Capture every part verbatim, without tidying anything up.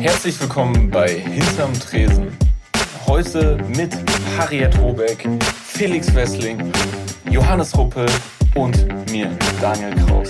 Herzlich willkommen bei Hinterm Tresen. Heute mit Harriet Robeck, Felix Wessling, Johannes Ruppel und mir, Daniel Kraus.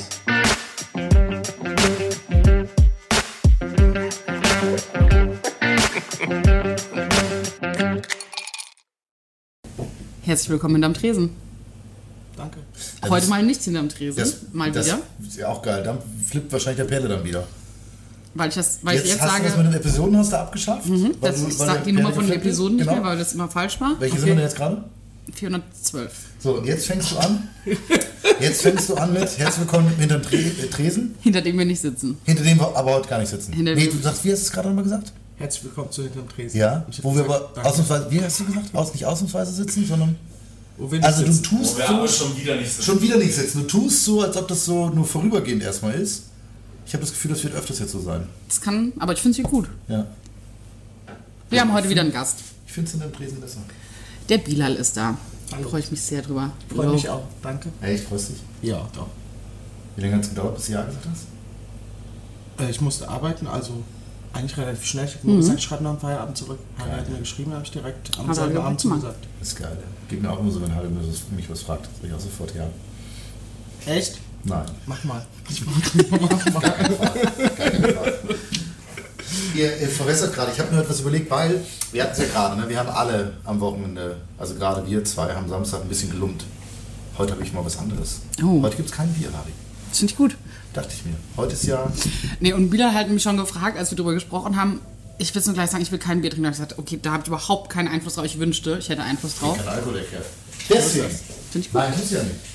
Herzlich willkommen hinterm Tresen. Danke. Heute das, mal nicht hinterm Tresen, das, mal das wieder. Ist ja auch geil. Dann flippt wahrscheinlich der Perle dann wieder. Weil ich das, weil jetzt ich jetzt hast sage. Du das mit den Episoden hast du abgeschafft? Mhm, weil das, du, ich weil sag die Nummer von den Episoden nicht genau. mehr, weil das immer falsch war. Welche okay. sind wir denn jetzt gerade? vierhundertzwölf. So, und jetzt fängst du an. Jetzt fängst du an mit Herzlich willkommen hinterm Tre- Tresen. Hinter dem wir nicht sitzen. Hinter dem wir aber heute gar nicht sitzen. Hinter nee, du sagst, wie hast du es gerade nochmal gesagt? Herzlich willkommen zu Hinterm Tresen. Ja, Ich wo wir gesagt, aber danke. ausnahmsweise, wie hast du gesagt? Aus, nicht ausnahmsweise sitzen, sondern... Wo wir nicht Also du sitzen. tust Wo wir so... aber schon wieder nicht sitzen. Schon wieder nicht sitzen. Du tust so, als ob das so nur vorübergehend erstmal ist. Ich habe das Gefühl, das wird öfters jetzt so sein. Das kann, aber ich finde es hier gut. Ja. Wir haben heute wieder einen Gast. Ich finde es in dem Tresen besser. Der Bilal ist da. Da Hallo. freue ich mich sehr drüber. Freue mich auch. Danke. Echt, freust dich? Ja, doch. Wie lange hat es gedauert, bis du Ja gesagt hast? Äh, ich musste arbeiten, also eigentlich relativ schnell. Ich habe nur Mhm. gesagt, ich schreibe nach dem Feierabend zurück. Harry Geil. hat mir geschrieben, habe ich direkt am Hat er selben direkt Abend gemacht. zugesagt. Das ist geil. Gib mir auch immer so, wenn Harry mich was fragt. Sag ich auch sofort Ja. Echt? Nein. Mach mal. Ich mach, mach mal. Keine Frage. Ihr, ihr verwässert gerade. Ich habe mir etwas überlegt, weil wir hatten es ja gerade, ne? Wir haben alle am Wochenende, also gerade wir zwei, haben Samstag ein bisschen gelumpt. Heute habe ich mal was anderes. Oh. Heute gibt es kein Bier, Harry. Das finde ich gut. Dachte ich mir. Heute ist ja... Nee, und Bilal hat mich schon gefragt, als wir darüber gesprochen haben, ich will es nur gleich sagen, ich will kein Bier trinken. Da habe ich gesagt, okay, da habe ich überhaupt keinen Einfluss drauf. Ich wünschte, ich hätte Einfluss drauf. Kein Alkohol, der Kerl. Deswegen. Finde ich gut. Nein, das ist ja nicht.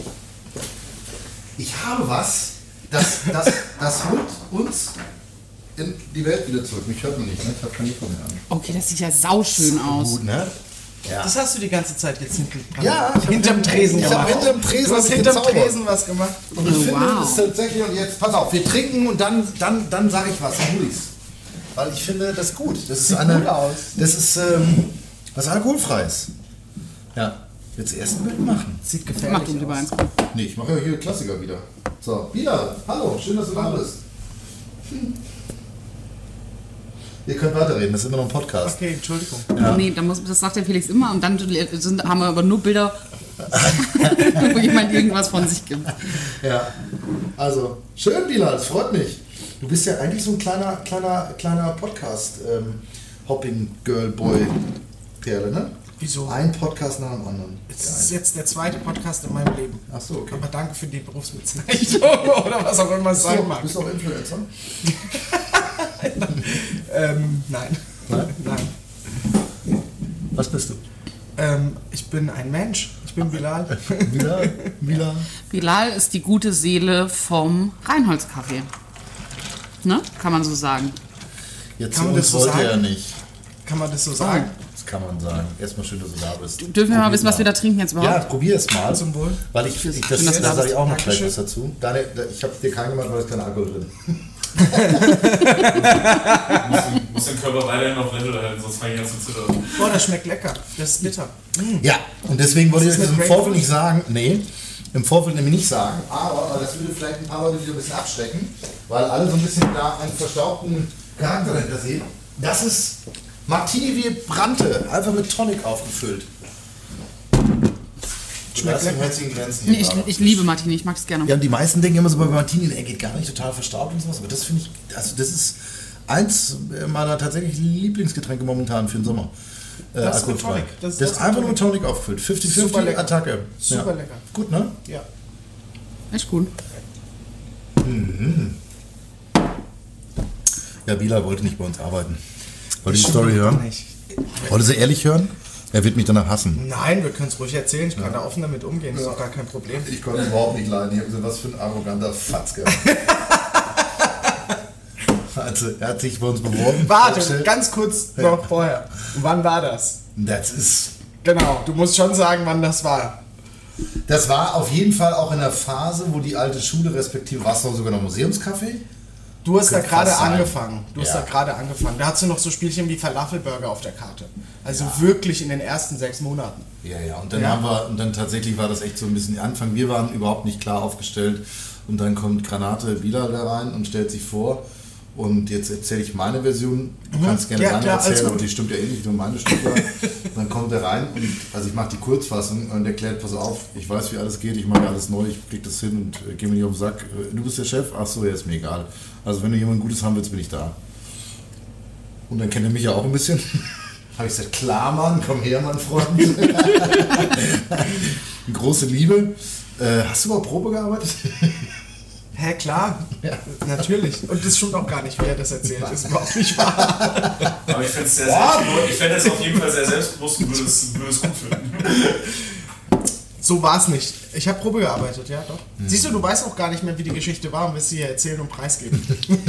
Ich habe was, das, das, das holt uns in die Welt wieder zurück. Mich hört man nicht, ne? Ich habe kein Mikro mehr an. Okay, das sieht ja sauschön aus. Gut, ne? Ja. Das hast du die ganze Zeit jetzt hinten, Ja, ich hab hinterm Tresen ich hab gemacht. hinterm Tresen du hast hab ich hinterm gezaubert. Tresen was gemacht. Und ich Oh, finde, wow. das ist tatsächlich, und jetzt, pass auf, wir trinken und dann, dann, dann sage ich was, dann hol ich's. Weil ich finde, das ist gut. Das ist Sieht eine, gut aus. Das ist ähm, was alkoholfreies. Ja, jetzt erst ein Bild machen. Sieht Mach gefährlich du lieber aus. eins. Nee, ich mache ja hier Klassiker wieder. So, Bila, hallo, schön, dass du da bist. Hm. Ihr könnt weiterreden, das ist immer noch ein Podcast. Okay, Entschuldigung. Ja. Nee, da muss, das sagt der Felix immer und dann sind, haben wir aber nur Bilder, wo jemand irgendwas von sich gibt. Ja, also, schön, Bila, das freut mich. Du bist ja eigentlich so ein kleiner, kleiner, kleiner Podcast-Hopping-Girl-Boy-Perle, ne? Wieso? Ein Podcast nach dem anderen. Es ist jetzt der zweite Podcast in meinem Leben. Ach so, okay. Aber danke für die Berufsbezeichnung oder was auch immer es Bist sein du, mag. bist du auch Influencer? Ähm, nein. Nein? Nein. Was bist du? Ähm, ich bin ein Mensch. Ich bin Bilal. Bila? Bila? Bilal ist die gute Seele vom Reinholz-Café. Ne? Kann man so sagen. Jetzt Kann zu man uns das so wollte sagen? er nicht. Kann man das so sagen? Das kann man sagen. Erstmal schön, dass du da bist. Dürfen wir mal Probier wissen, was wir da trinken jetzt Ja, überhaupt? probier es mal. Zum Wohl. Weil ich, ich das, Schön, dass du da da sage ich bist. auch noch gleich Dankeschön. was dazu. Daniel, ich habe dir keinen gemacht, weil es kein Alkohol drin. Du musst den Körper weiterhin auf Level halten, sonst fange ich an zu zittern. Boah, das schmeckt lecker. Das ist bitter. Ja, und deswegen wollte ich Ist das das im eine Vorfeld Grapefruit? nicht sagen. Nee, im Vorfeld nämlich nicht sagen. Aber weil das würde vielleicht ein paar Leute wieder ein bisschen abschrecken, weil alle so ein bisschen da einen verstaubten Charakter dahinter sehen. Das ist Martini wie Brannte, einfach mit Tonic aufgefüllt. Schmeckt Das sind lecker. herzlichen Grenzen hier Nee, ich, gerade. ich liebe Martini, ich mag es gerne. Ja, und die meisten denken immer so bei Martini, der geht gar nicht, total verstaubt und sowas. Aber das finde ich, also das ist eins meiner tatsächlich Lieblingsgetränke momentan für den Sommer. Äh, Das ist mit alkoholfrei. Tonic. Das- Das, das ist mit einfach nur Tonic. mit Tonic aufgefüllt. fünfzig Super fünfzig lecker. Attacke. Super ja. lecker. Gut, ne? Ja. Echt gut. Ja, Bila wollte nicht bei uns arbeiten. Wollte die Stimmt Story doch hören? nicht. Wollte sie ehrlich hören? Er wird mich danach hassen. Nein, wir können es ruhig erzählen. Ich kann da offen damit umgehen. Das ist doch gar kein Problem. Ich konnte überhaupt nicht leiden. Ich habe gesagt, was für ein arroganter Fatzke. Also, er hat sich bei uns beworben. Warte, vorgestellt. ganz kurz noch vorher. Wann war das? Das ist... Genau, du musst schon sagen, wann das war. Das war auf jeden Fall auch in der Phase, wo die alte Schule, respektive war es noch sogar noch Museumscafé. Du hast da Könnte gerade fast sein. angefangen. Du hast Ja. da gerade angefangen. Da hast du noch so Spielchen wie Falafelburger auf der Karte. Also wirklich in den ersten sechs Monaten. Ja, ja, und dann Ja. haben wir, und dann tatsächlich war das echt so ein bisschen Anfang. Wir waren überhaupt nicht klar aufgestellt und dann kommt Granate Bilal da rein und stellt sich vor Und jetzt erzähle ich meine Version, du mhm. kannst gerne ja, deine klar, erzählen, aber die stimmt ja eh nicht, nur meine stimmt ja. Dann kommt er rein und also ich mache die Kurzfassung und erklärt, pass auf, ich weiß, wie alles geht, ich mache alles neu, ich krieg das hin und äh, gehe mir nicht auf den Sack. Du bist der Chef? Ach so, ja, ist mir egal. Also wenn du jemand Gutes haben willst, bin ich da. Und dann kennt er mich ja auch ein bisschen. Habe ich gesagt, klar, Mann, komm her, mein Freund. Große Liebe. Äh, hast du mal Probe gearbeitet? Hä, klar, ja. Natürlich. Und das stimmt auch gar nicht, wie er das erzählt. Das ist überhaupt nicht wahr. Aber ich finde es sehr selbstbewusst. Ich fände es auf jeden Fall sehr selbstbewusst und würde es, würde es gut finden. So war es nicht. Ich habe Probe gearbeitet, ja doch. Hm. Siehst du, du weißt auch gar nicht mehr, wie die Geschichte war und wirst sie hier erzählen und preisgeben.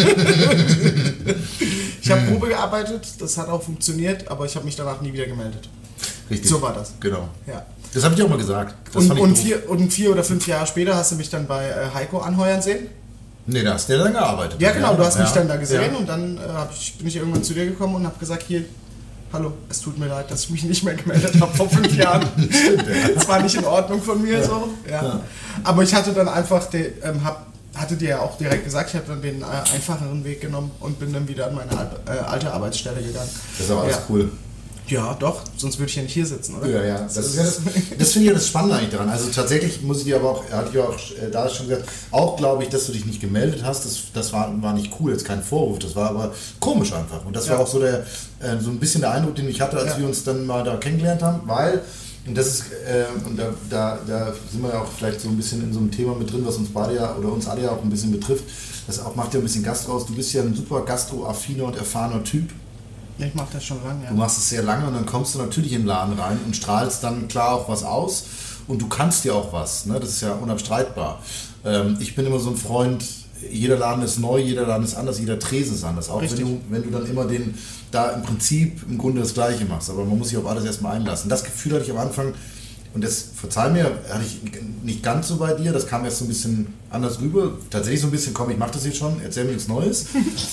Ich habe Probe gearbeitet, das hat auch funktioniert, aber ich habe mich danach nie wieder gemeldet. Richtig. So war das. Genau. Ja. Das habe ich auch mal gesagt. Das und, und, vier, und vier oder fünf Jahre später hast du mich dann bei äh, Heiko anheuern sehen. Nee, da hast du ja dann gearbeitet. Ja, genau, du hast ja. mich dann da gesehen ja. und dann äh, hab ich, bin ich irgendwann zu dir gekommen und habe gesagt, hier, hallo, es tut mir leid, dass ich mich nicht mehr gemeldet habe vor fünf Jahren. Stimmt, ja. Das war nicht in Ordnung von mir ja. so. Ja. Ja. Aber ich hatte dann einfach, den, ähm, hab, hatte dir ja auch direkt gesagt, ich habe dann den äh, einfacheren Weg genommen und bin dann wieder an meine äh, alte Arbeitsstelle gegangen. Das ist aber alles ja. cool. Ja, doch, sonst würde ich ja nicht hier sitzen, oder? Ja, ja. Das, das, ist ja das, das finde ich ja das Spannende eigentlich daran. Also tatsächlich muss ich dir aber auch, hatte ich auch äh, da schon gesagt, auch glaube ich, dass du dich nicht gemeldet hast, das, das war, war nicht cool, jetzt kein Vorwurf, das war aber komisch einfach. Und das ja. war auch so, der, äh, so ein bisschen der Eindruck, den ich hatte, als ja. wir uns dann mal da kennengelernt haben, weil, und das ist, äh, und da, da, da sind wir ja auch vielleicht so ein bisschen in so einem Thema mit drin, was uns beide ja, oder uns alle ja auch ein bisschen betrifft, das auch macht ja ein bisschen Gast raus, du bist ja ein super gastroaffiner und erfahrener Typ. Ich mache das schon lange, ja. Du machst es sehr lange und dann kommst du natürlich in den Laden rein und strahlst dann klar auch was aus und du kannst ja auch was, ne? Das ist ja unabstreitbar. Ähm, ich bin immer so ein Freund, jeder Laden ist neu, jeder Laden ist anders, jeder Tresen ist anders. Auch wenn du, wenn du dann immer den, da im Prinzip im Grunde das Gleiche machst, aber man muss sich auf alles erstmal einlassen. Das Gefühl hatte ich am Anfang, und das, verzeih mir, hatte ich nicht ganz so bei dir, das kam erst so ein bisschen anders rüber. Tatsächlich so ein bisschen, komm, ich mach das jetzt schon, erzähl mir nichts Neues.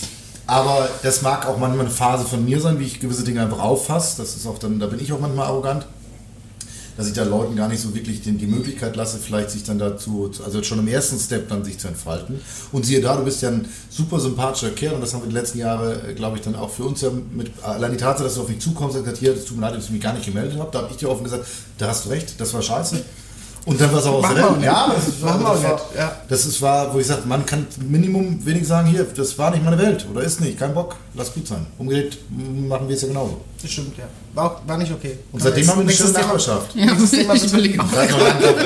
Aber das mag auch manchmal eine Phase von mir sein, wie ich gewisse Dinge einfach auffasse. Das ist auch dann, da bin ich auch manchmal arrogant, dass ich da Leuten gar nicht so wirklich die, die Möglichkeit lasse, vielleicht sich dann dazu, also schon im ersten Step dann sich zu entfalten. Und siehe da, du bist ja ein super sympathischer Kerl und das haben wir die letzten Jahre, glaube ich, dann auch für uns ja mit, allein die Tatsache, dass du auf mich zukommst und gesagt, hier, das tut mir leid, dass ich mich gar nicht gemeldet habe, da habe ich dir offen gesagt, da hast du recht, das war scheiße. Und dann war es auch aus der Ja, das ist, war, das, war, ja. das ist war, wo ich sage, man kann Minimum wenig sagen, hier, das war nicht meine Welt oder ist nicht, kein Bock, lass gut sein. Umgekehrt machen wir es ja genauso. Das stimmt, ja. War, auch, war nicht okay. Und seitdem haben wir eine schöne Nachbarschaft. Ja, das Thema ich überlege auch. Seitdem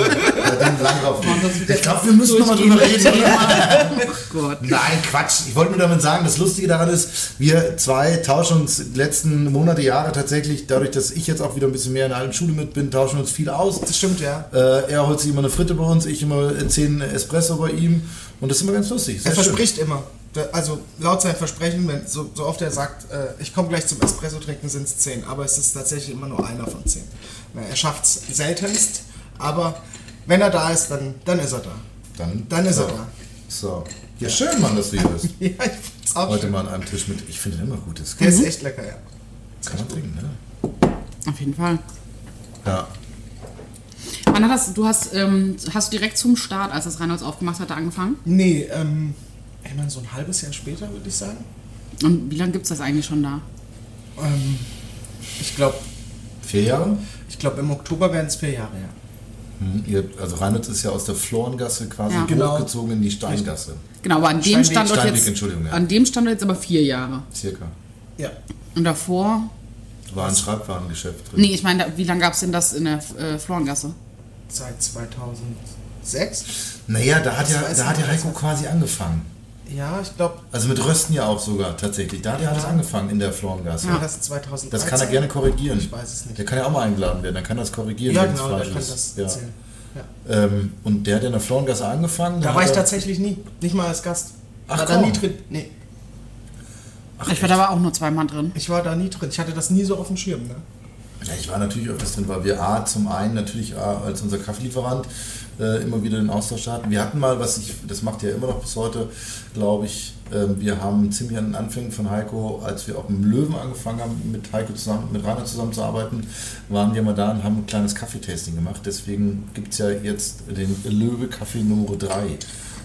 lang drauf. Ich glaube, wir müssen nochmal drüber reden. Oh Gott. Nein, Quatsch. Ich wollte nur damit sagen, das Lustige daran ist, wir zwei tauschen uns die letzten Monate, Jahre tatsächlich, dadurch, dass ich jetzt auch wieder ein bisschen mehr in der alten Schule mit bin, tauschen wir uns viel aus. Das stimmt, ja. Äh, er holt sich immer eine Fritte bei uns, ich immer zehn Espresso bei ihm. Und das ist immer ganz lustig. Er verspricht schön. immer. Also laut sein Versprechen, wenn so, so oft er sagt, äh, ich komme gleich zum Espresso trinken, sind es zehn. Aber es ist tatsächlich immer nur einer von zehn. Er schafft es seltenst, aber wenn er da ist, dann, dann ist er da. Dann, dann ist so. er da. So. Ja, schön, Mann, dass du hier bist. Ja, ich find's auch Heute schön. mal an einem Tisch mit, ich finde den immer gut. Das Der ist echt lecker, ja. Kann man trinken, ne? Auf jeden Fall. Ja. Wann hat das, du hast, ähm, hast du direkt zum Start, als das Reinholds aufgemacht hatte, angefangen? Nee, ähm, ich meine, so ein halbes Jahr später, würde ich sagen. Und wie lange gibt es das eigentlich schon da? Ähm, ich glaube... Vier Jahre? Ich glaube, im Oktober werden es vier Jahre, ja. Hm, ihr, also Reinholds ist ja aus der Florengasse quasi Ja. Genau. hochgezogen in die Steingasse. Genau, aber an dem Steinweg, Standort Steinweg, jetzt, Entschuldigung, ja. an dem Standort jetzt aber vier Jahre. Circa. Ja. Und davor, War ein Schreibwarengeschäft drin. nee, ich meine, wie lange gab es denn das in der äh, Florengasse? Seit zweitausendsechs. Naja, da hat Das ja, weiß da ich hat ja nicht. Heiko quasi angefangen. Ja, ich glaube, Also mit Rösten ja auch sogar tatsächlich. Da hat er Ja. alles angefangen in der Florengasse. Ja. das zweitausenddreizehn. Das kann er gerne korrigieren. Ich weiß es nicht. Der kann ja auch mal eingeladen werden, dann kann er das korrigieren, Ja, wenn es genau, der falsch kann ist. das Ja. erzählen. Ja. Ähm, und der hat ja in der Florengasse angefangen. Da hat war ich er- tatsächlich nie. Nicht mal als Gast. Ach, war da komm. nie drin. Nee, Ach, Ich war da aber auch nur zweimal drin. ich war da nie drin. Ich hatte das nie so auf dem Schirm. Ne? Ja, ich war natürlich öfters drin, weil wir A, zum einen natürlich A, als unser Kaffeelieferant äh, immer wieder den Austausch hatten. Wir hatten mal, was ich, das macht ja immer noch bis heute, glaube ich, äh, wir haben ziemlich an den Anfängen von Heiko, als wir auch im Löwen angefangen haben, mit Heiko zusammen, mit Rainer zusammenzuarbeiten, waren wir mal da und haben ein kleines Kaffeetasting gemacht. Deswegen gibt es ja jetzt den Löwe Kaffee Nummer drei.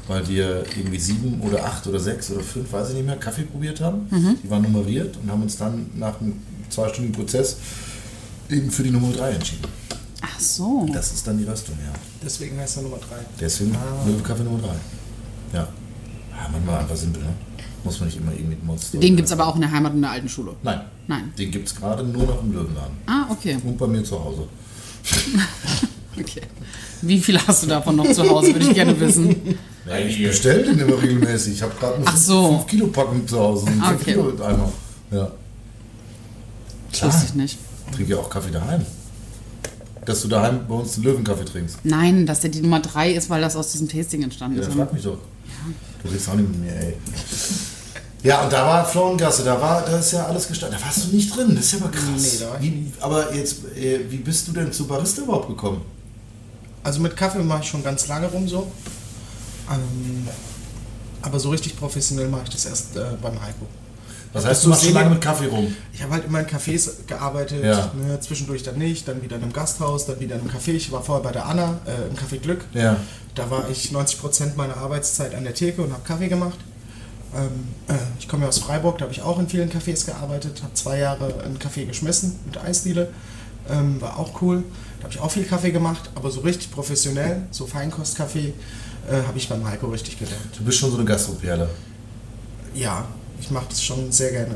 weil wir irgendwie sieben oder acht oder sechs oder fünf, weiß ich nicht mehr, Kaffee probiert haben. Mhm. Die waren nummeriert und haben uns dann nach einem zweistündigen Prozess eben für die Nummer drei entschieden. Ach so. Das ist dann die Röstung, ja. Deswegen heißt er Nummer drei. Deswegen ah. Löwenkaffee Nummer drei. Ja. Ja, manchmal einfach simpel, ne? Muss man nicht immer irgendwie mit Monster. Den gibt es aber auch in der Heimat und in der alten Schule? Nein. Nein. Den gibt es gerade nur noch im Löwenladen. Ah, okay. Und bei mir zu Hause. Okay. Wie viel hast du davon noch zu Hause, würde ich gerne wissen. Ja, ich bestelle den immer regelmäßig. Ich habe gerade eine so. fünf Kilo Packung zu Hause. Okay. fünf Kilo Eimer. Ja. Das wusste ich nicht. Ich trinke ja auch Kaffee daheim. Dass du daheim bei uns den Löwenkaffee trinkst. Nein, dass der die Nummer drei ist, weil das aus diesem Tasting entstanden ja, ist. Ja, frag mich doch. Ja. Du redest auch nicht mit mir, ey. Ja, und da war Flauengasse, da war, da ist ja alles gestartet. Da warst du nicht drin, das ist ja aber krass. Nee, da war ich wie, aber jetzt, äh, wie bist du denn zu Barista überhaupt gekommen? Also mit Kaffee mache ich schon ganz lange rum so. Ähm, aber so richtig professionell mache ich das erst äh, beim Heiko. Was heißt, du machst schon lange mit Kaffee rum? Ich habe halt immer in Cafés gearbeitet, ja. ne, zwischendurch dann nicht, dann wieder in einem Gasthaus, dann wieder in einem Café. Ich war vorher bei der Anna äh, im Café Glück. Ja. Da war ich neunzig Prozent meiner Arbeitszeit an der Theke und habe Kaffee gemacht. Ähm, äh, ich komme ja aus Freiburg, da habe ich auch in vielen Cafés gearbeitet, habe zwei Jahre einen Kaffee geschmissen mit Eisdiele, ähm, war auch cool. Da habe ich auch viel Kaffee gemacht, aber so richtig professionell, so Feinkostkaffee, äh, habe ich beim Heiko richtig gelernt. Du bist schon so eine Gastroperle. Ja, ich mache das schon sehr gerne.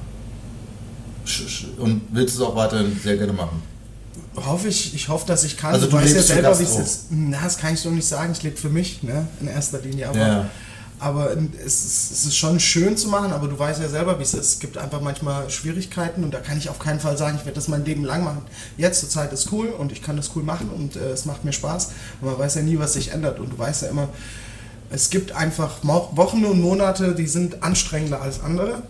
Ja. Und willst du es auch weiterhin sehr gerne machen? Hoffe ich, ich hoffe, dass ich kann. Also du, du weißt ja selber, wie es ist. Na, das kann ich so nicht sagen, ich lebe für mich, ne, in erster Linie, aber... Ja. Aber es ist, es ist schon schön zu machen, aber du weißt ja selber, wie es ist. Es gibt einfach manchmal Schwierigkeiten und da kann ich auf keinen Fall sagen, ich werde das mein Leben lang machen. Jetzt zur Zeit ist cool und ich kann das cool machen und äh, es macht mir Spaß. Und man weiß ja nie, was sich ändert und du weißt ja immer, es gibt einfach Wochen und Monate, die sind anstrengender als andere.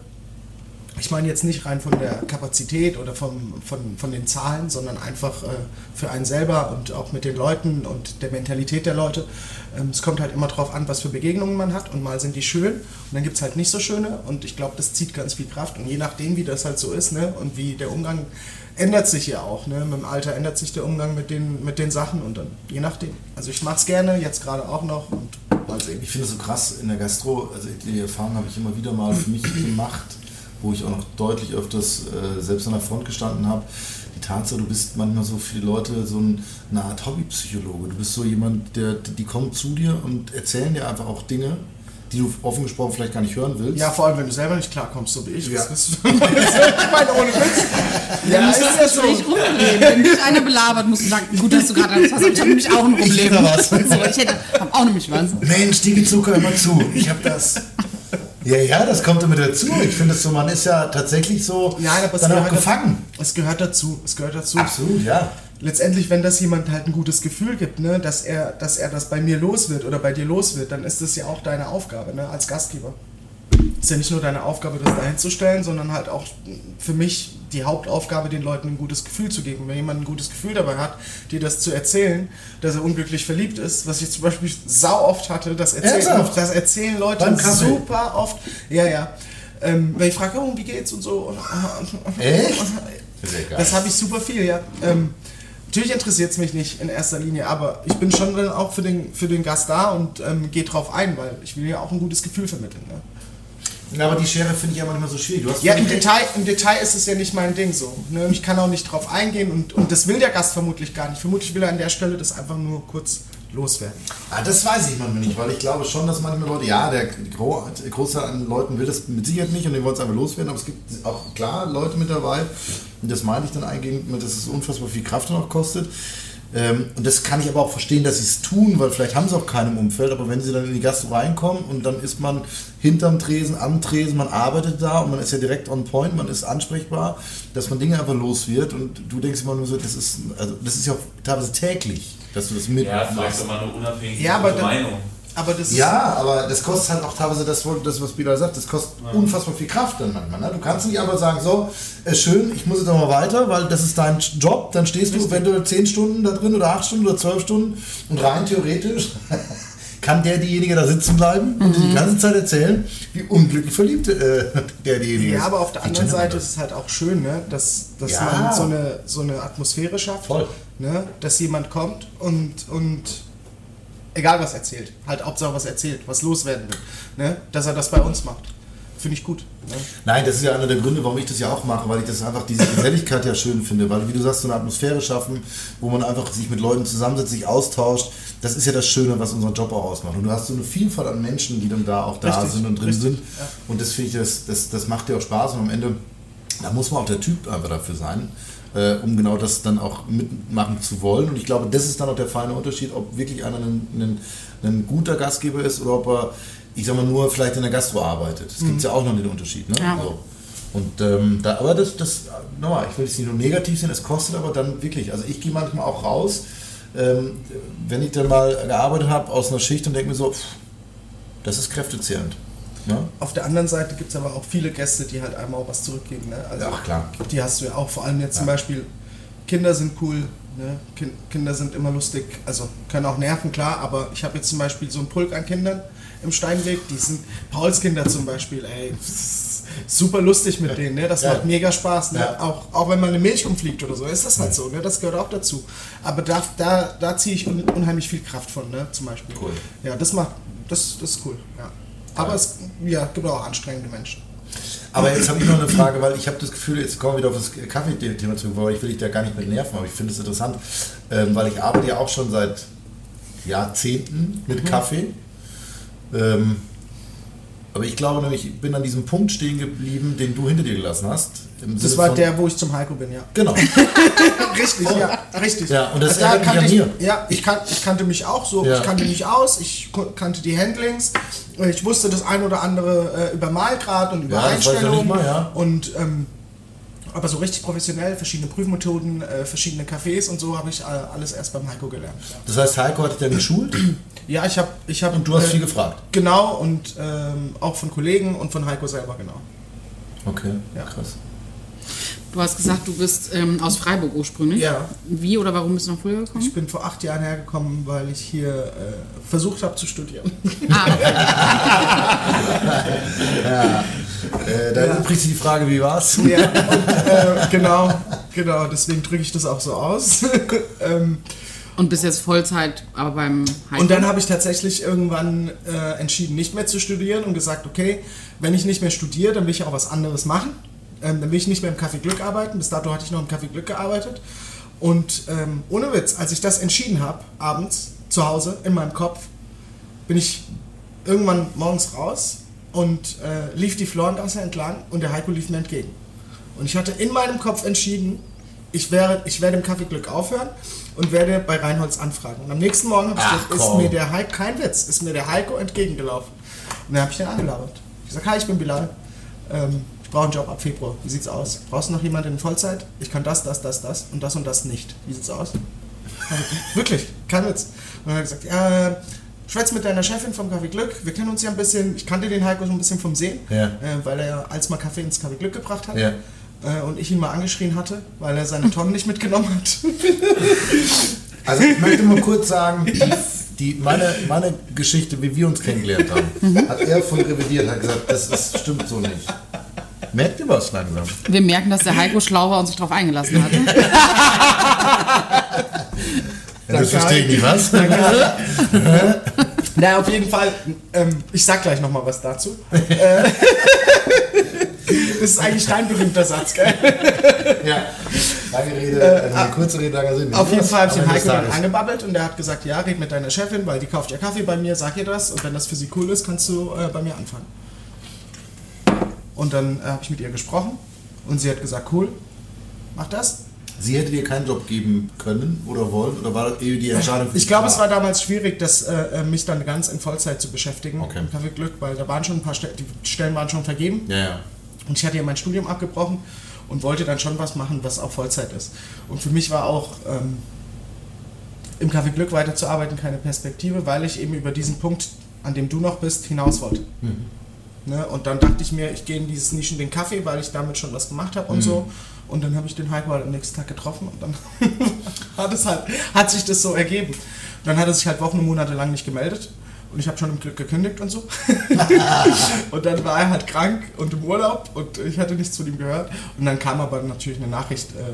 Ich meine jetzt nicht rein von der Kapazität oder vom, von, von den Zahlen, sondern einfach äh, für einen selber und auch mit den Leuten und der Mentalität der Leute. Ähm, es kommt halt immer drauf an, was für Begegnungen man hat und mal sind die schön und dann gibt es halt nicht so schöne und ich glaube, das zieht ganz viel Kraft und je nachdem, wie das halt so ist, ne, und wie der Umgang ändert sich ja auch, ne, mit dem Alter ändert sich der Umgang mit den, mit den Sachen und dann je nachdem. Also ich mache es gerne, jetzt gerade auch noch und mal sehen. Ich finde es so krass in der Gastro, also die Erfahrung habe ich immer wieder mal für mich gemacht, wo ich auch noch deutlich öfters äh, selbst an der Front gestanden habe, die Tatsache, du bist manchmal so für die Leute so ein, eine Art Hobbypsychologe. Du bist so jemand, der, die kommen zu dir und erzählen dir einfach auch Dinge, die du offen gesprochen vielleicht gar nicht hören willst. Ja, vor allem, wenn du selber nicht klarkommst, so wie ich. Ja. Das ist, ich meine, ohne Witz. Ja, ja, ist das so. Nicht rumdrehen. Wenn dich einer belabert, musst du sagen, gut, dass du gerade das hast, ich habe nämlich auch ein Problem. Ich, was. So, ich hätte, hab auch nämlich was. Mensch, die Zucker immer zu. Ich habe das... Ja, ja, das kommt immer dazu. Ich finde es so, man ist ja tatsächlich so Nein, aber dann auch gefangen. Es gehört dazu. Es gehört dazu. Absolut, ja. Letztendlich, wenn das jemand halt ein gutes Gefühl gibt, ne, dass er, dass er das bei mir los wird oder bei dir los wird, dann ist das ja auch deine Aufgabe, ne, als Gastgeber. Ist ja nicht nur deine Aufgabe, das dahin zu stellen, sondern halt auch für mich die Hauptaufgabe, den Leuten ein gutes Gefühl zu geben. Wenn jemand ein gutes Gefühl dabei hat, dir das zu erzählen, dass er unglücklich verliebt ist, was ich zum Beispiel sau oft hatte, das erzählen, das erzählen Leute super oft. Ja, ja. Ähm, wenn ich frage, oh, wie geht's und so. Echt? Das habe ich super viel, ja. Ähm, natürlich interessiert es mich nicht in erster Linie, aber ich bin schon dann auch für den, für den Gast da und ähm, gehe drauf ein, weil ich will ja auch ein gutes Gefühl vermitteln. Ne? Ja, aber die Schere finde ich ja manchmal so schwierig. Du hast ja, im Detail, im Detail ist es ja nicht mein Ding so. Ne? Ich kann auch nicht drauf eingehen und, und das will der Gast vermutlich gar nicht. Vermutlich will er an der Stelle das einfach nur kurz loswerden. Ah, das weiß ich manchmal nicht, weil ich glaube schon, dass manchmal Leute, ja, der Gro Großteil an Leuten will das mit Sicherheit nicht und die wollen es einfach loswerden, aber es gibt auch klar Leute mit dabei, und das meine ich dann eingehend mit, dass es unfassbar viel Kraft noch kostet. Ähm, und das kann ich aber auch verstehen, dass sie es tun, weil vielleicht haben sie auch keinen im Umfeld, aber wenn sie dann in die Gastro reinkommen und dann ist man hinterm Tresen, am Tresen, man arbeitet da und man ist ja direkt on point, man ist ansprechbar, dass man Dinge einfach los wird und du denkst immer nur so, das ist, also das ist ja auch teilweise täglich, dass du das mit ja, vielleicht immer nur unabhängig ja, von der Meinung. Aber das ja, aber das kostet halt auch teilweise das, das was Bilal sagt, das kostet ja. unfassbar viel Kraft dann manchmal. Ne? Du kannst nicht einfach sagen, so, äh, schön, ich muss jetzt noch mal weiter, weil das ist dein Job, dann stehst du, wenn du zehn Stunden da drin oder acht Stunden oder zwölf Stunden und rein theoretisch kann der diejenige da sitzen bleiben und mhm. die ganze Zeit erzählen, wie unglücklich verliebt äh, der diejenige ist. Ja, aber auf der anderen Seite ist es halt auch schön, ne? dass, dass ja. man so eine, so eine Atmosphäre schafft, voll. Ne? Dass jemand kommt und, und egal was erzählt, halt Hauptsache was erzählt, was loswerden will, ne? Dass er das bei uns macht. Finde ich gut. Ne? Nein, das ist ja einer der Gründe, warum ich das ja auch mache, weil ich das einfach diese Geselligkeit ja schön finde, weil, wie du sagst, so eine Atmosphäre schaffen, wo man einfach sich mit Leuten zusammensetzt, sich austauscht, das ist ja das Schöne, was unseren Job auch ausmacht. Und du hast so eine Vielfalt an Menschen, die dann da auch da Richtig, sind und drin richtig, sind. ja. Und das finde ich, das, das, das macht dir auch Spaß und am Ende, da muss man auch der Typ einfach dafür sein, äh, um genau das dann auch mitmachen zu wollen. Und ich glaube, das ist dann auch der feine Unterschied, ob wirklich einer ein, ein, ein guter Gastgeber ist oder ob er, ich sag mal, nur vielleicht in der Gastro arbeitet. Das mhm. gibt es ja auch noch den Unterschied. Ne? Ja. So. Und ähm, da, aber das, das, nochmal, ich will es nicht nur negativ sehen, es kostet aber dann wirklich, also ich gehe manchmal auch raus, ähm, wenn ich dann mal gearbeitet habe aus einer Schicht und denke mir so, pff, das ist kräftezehrend. Ne? Auf der anderen Seite gibt es aber auch viele Gäste, die halt einmal auch was zurückgeben. Ne? Also, ja, klar. Die hast du ja auch, vor allem jetzt ja. zum Beispiel, Kinder sind cool, ne? Kind, Kinder sind immer lustig, also können auch nerven, klar, aber ich habe jetzt zum Beispiel so einen Pulk an Kindern im Steinweg, die sind, Pauls Kinder zum Beispiel, ey, super lustig mit denen, ne? Das ja. macht mega Spaß, ne? Ja. Auch, auch wenn mal eine Milch umfliegt oder so, ist das halt so, ne? Das gehört auch dazu. Aber da, da, da ziehe ich un, unheimlich viel Kraft von, ne? Zum Beispiel. Cool. Ja, das macht, das, das ist cool, ja. Aber ja. es ja, gibt auch anstrengende Menschen. Aber jetzt habe ich noch eine Frage, weil ich habe das Gefühl, jetzt kommen wir wieder auf das Kaffee-Thema zurück, weil ich will dich da gar nicht mit nerven, aber ich finde es interessant, ähm, weil ich arbeite ja auch schon seit Jahrzehnten mit mhm. Kaffee. Ähm, aber ich glaube nämlich, ich bin an diesem Punkt stehen geblieben, den du hinter dir gelassen hast. Im Das Sinne war von, der, wo ich zum Heiko bin, ja. Genau. Richtig, oh. ja, richtig. Ja, und das also da erinnert mich kannte an ich, mir. Ja, ich, kan ich kannte mich auch so, Ja. ich kannte mich aus, ich kannte die Handlings, ich wusste das ein oder andere äh, über Malgrad und über Ja, das weiß ich ja nicht Einstellungen mal, ja. und ähm, aber so richtig professionell, verschiedene Prüfmethoden, äh, verschiedene Cafés und so habe ich äh, alles erst beim Heiko gelernt. Ja, Das heißt, Heiko hat dich dann geschult ja ich habe... Ich hab, und du hast äh, viel gefragt. Genau, und ähm, auch von Kollegen und von Heiko selber, genau. Okay, Ja. krass. Du hast gesagt, du bist ähm, aus Freiburg ursprünglich. Ja. Wie oder warum bist du noch früher gekommen? Ich bin vor acht Jahren hergekommen, weil ich hier äh, versucht habe zu studieren. Ah, Ja. Äh, da Ja. übrigens die Frage, wie war's? Ja, und, äh, genau, genau, deswegen drücke ich das auch so aus. ähm, und bist jetzt Vollzeit, aber beim Heiko. und dann habe ich tatsächlich irgendwann äh, entschieden, nicht mehr zu studieren und gesagt, okay, wenn ich nicht mehr studiere, dann will ich auch was anderes machen. Ähm, dann will ich nicht mehr im Café Glück arbeiten. Bis dato hatte ich noch im Café Glück gearbeitet. Und ähm, ohne Witz, als ich das entschieden habe, abends zu Hause in meinem Kopf, bin ich irgendwann morgens raus und äh, lief die Florengasse entlang und der Heiko lief mir entgegen. Und ich hatte in meinem Kopf entschieden, ich, wäre, ich werde im Café Glück aufhören und werde bei Reinholz anfragen. Und am nächsten Morgen habe ich Ach, gesagt, ist komm. mir der Heiko, kein Witz, ist mir der Heiko entgegengelaufen. Und dann habe ich den angelabert. Ich sage, hi, ich bin Bilal. Ähm, ich brauche einen Job ab Februar. Wie sieht's aus? Brauchst du noch jemanden in Vollzeit? Ich kann das, das, das, das und das und das nicht. Wie sieht's aus? Wirklich, kein Witz. Und dann hat er gesagt, ja, schwätz mit deiner Chefin vom Café Glück. Wir kennen uns ja ein bisschen. Ich kannte den Heiko so ein bisschen vom Sehen, Ja. äh, weil er ja als mal Kaffee ins Café Glück gebracht hat. Ja. Äh, und ich ihn mal angeschrien hatte, weil er seine Tonnen nicht mitgenommen hat. Also ich möchte mal kurz sagen, die, die, meine, meine Geschichte, wie wir uns kennengelernt haben, hat er voll revidiert, hat gesagt, das ist, stimmt so nicht. Merkt ihr was langsam? Wir merken, dass der Heiko schlau war und sich darauf eingelassen hatte. Ja, das verstehe ich nicht, was? Na, auf jeden Fall, ähm, ich sag gleich nochmal was dazu. Äh, das ist eigentlich dein berühmter Satz, gell? Ja. Lange Rede, äh, eine kurze Rede, langer Sinn. Auf jeden Fall habe ich Am den Ende des Heiko dann Tages. angebabbelt und der hat gesagt, ja, red mit deiner Chefin, weil die kauft ja Kaffee bei mir, sag ihr das und wenn das für sie cool ist, kannst du äh, bei mir anfangen. Und dann äh, habe ich mit ihr gesprochen und sie hat gesagt, cool, mach das. Sie hätte dir keinen Job geben können oder wollen oder war eh die Entscheidung für Ich dich glaube, klar? es war damals schwierig, das, äh, mich dann ganz in Vollzeit zu beschäftigen Okay. im Café Glück, weil da waren schon ein paar Stellen, die Stellen waren schon vergeben. Ja, ja. Und ich hatte ja mein Studium abgebrochen und wollte dann schon was machen, was auch Vollzeit ist. Und für mich war auch ähm, im Café Glück weiterzuarbeiten keine Perspektive, weil ich eben über diesen Punkt, an dem du noch bist, hinaus wollte. Mhm. Ne? Und dann dachte ich mir, ich gehe in dieses Nischen den Kaffee, weil ich damit schon was gemacht habe und Mhm. so. Und dann habe ich den Heiko halt am nächsten Tag getroffen und dann hat, es halt, hat sich das so ergeben. Und dann hat er sich halt Wochen und Monate lang nicht gemeldet. Und ich habe schon im Glück gekündigt und so. Und dann war er halt krank und im Urlaub und ich hatte nichts von ihm gehört. Und dann kam aber natürlich eine Nachricht, äh,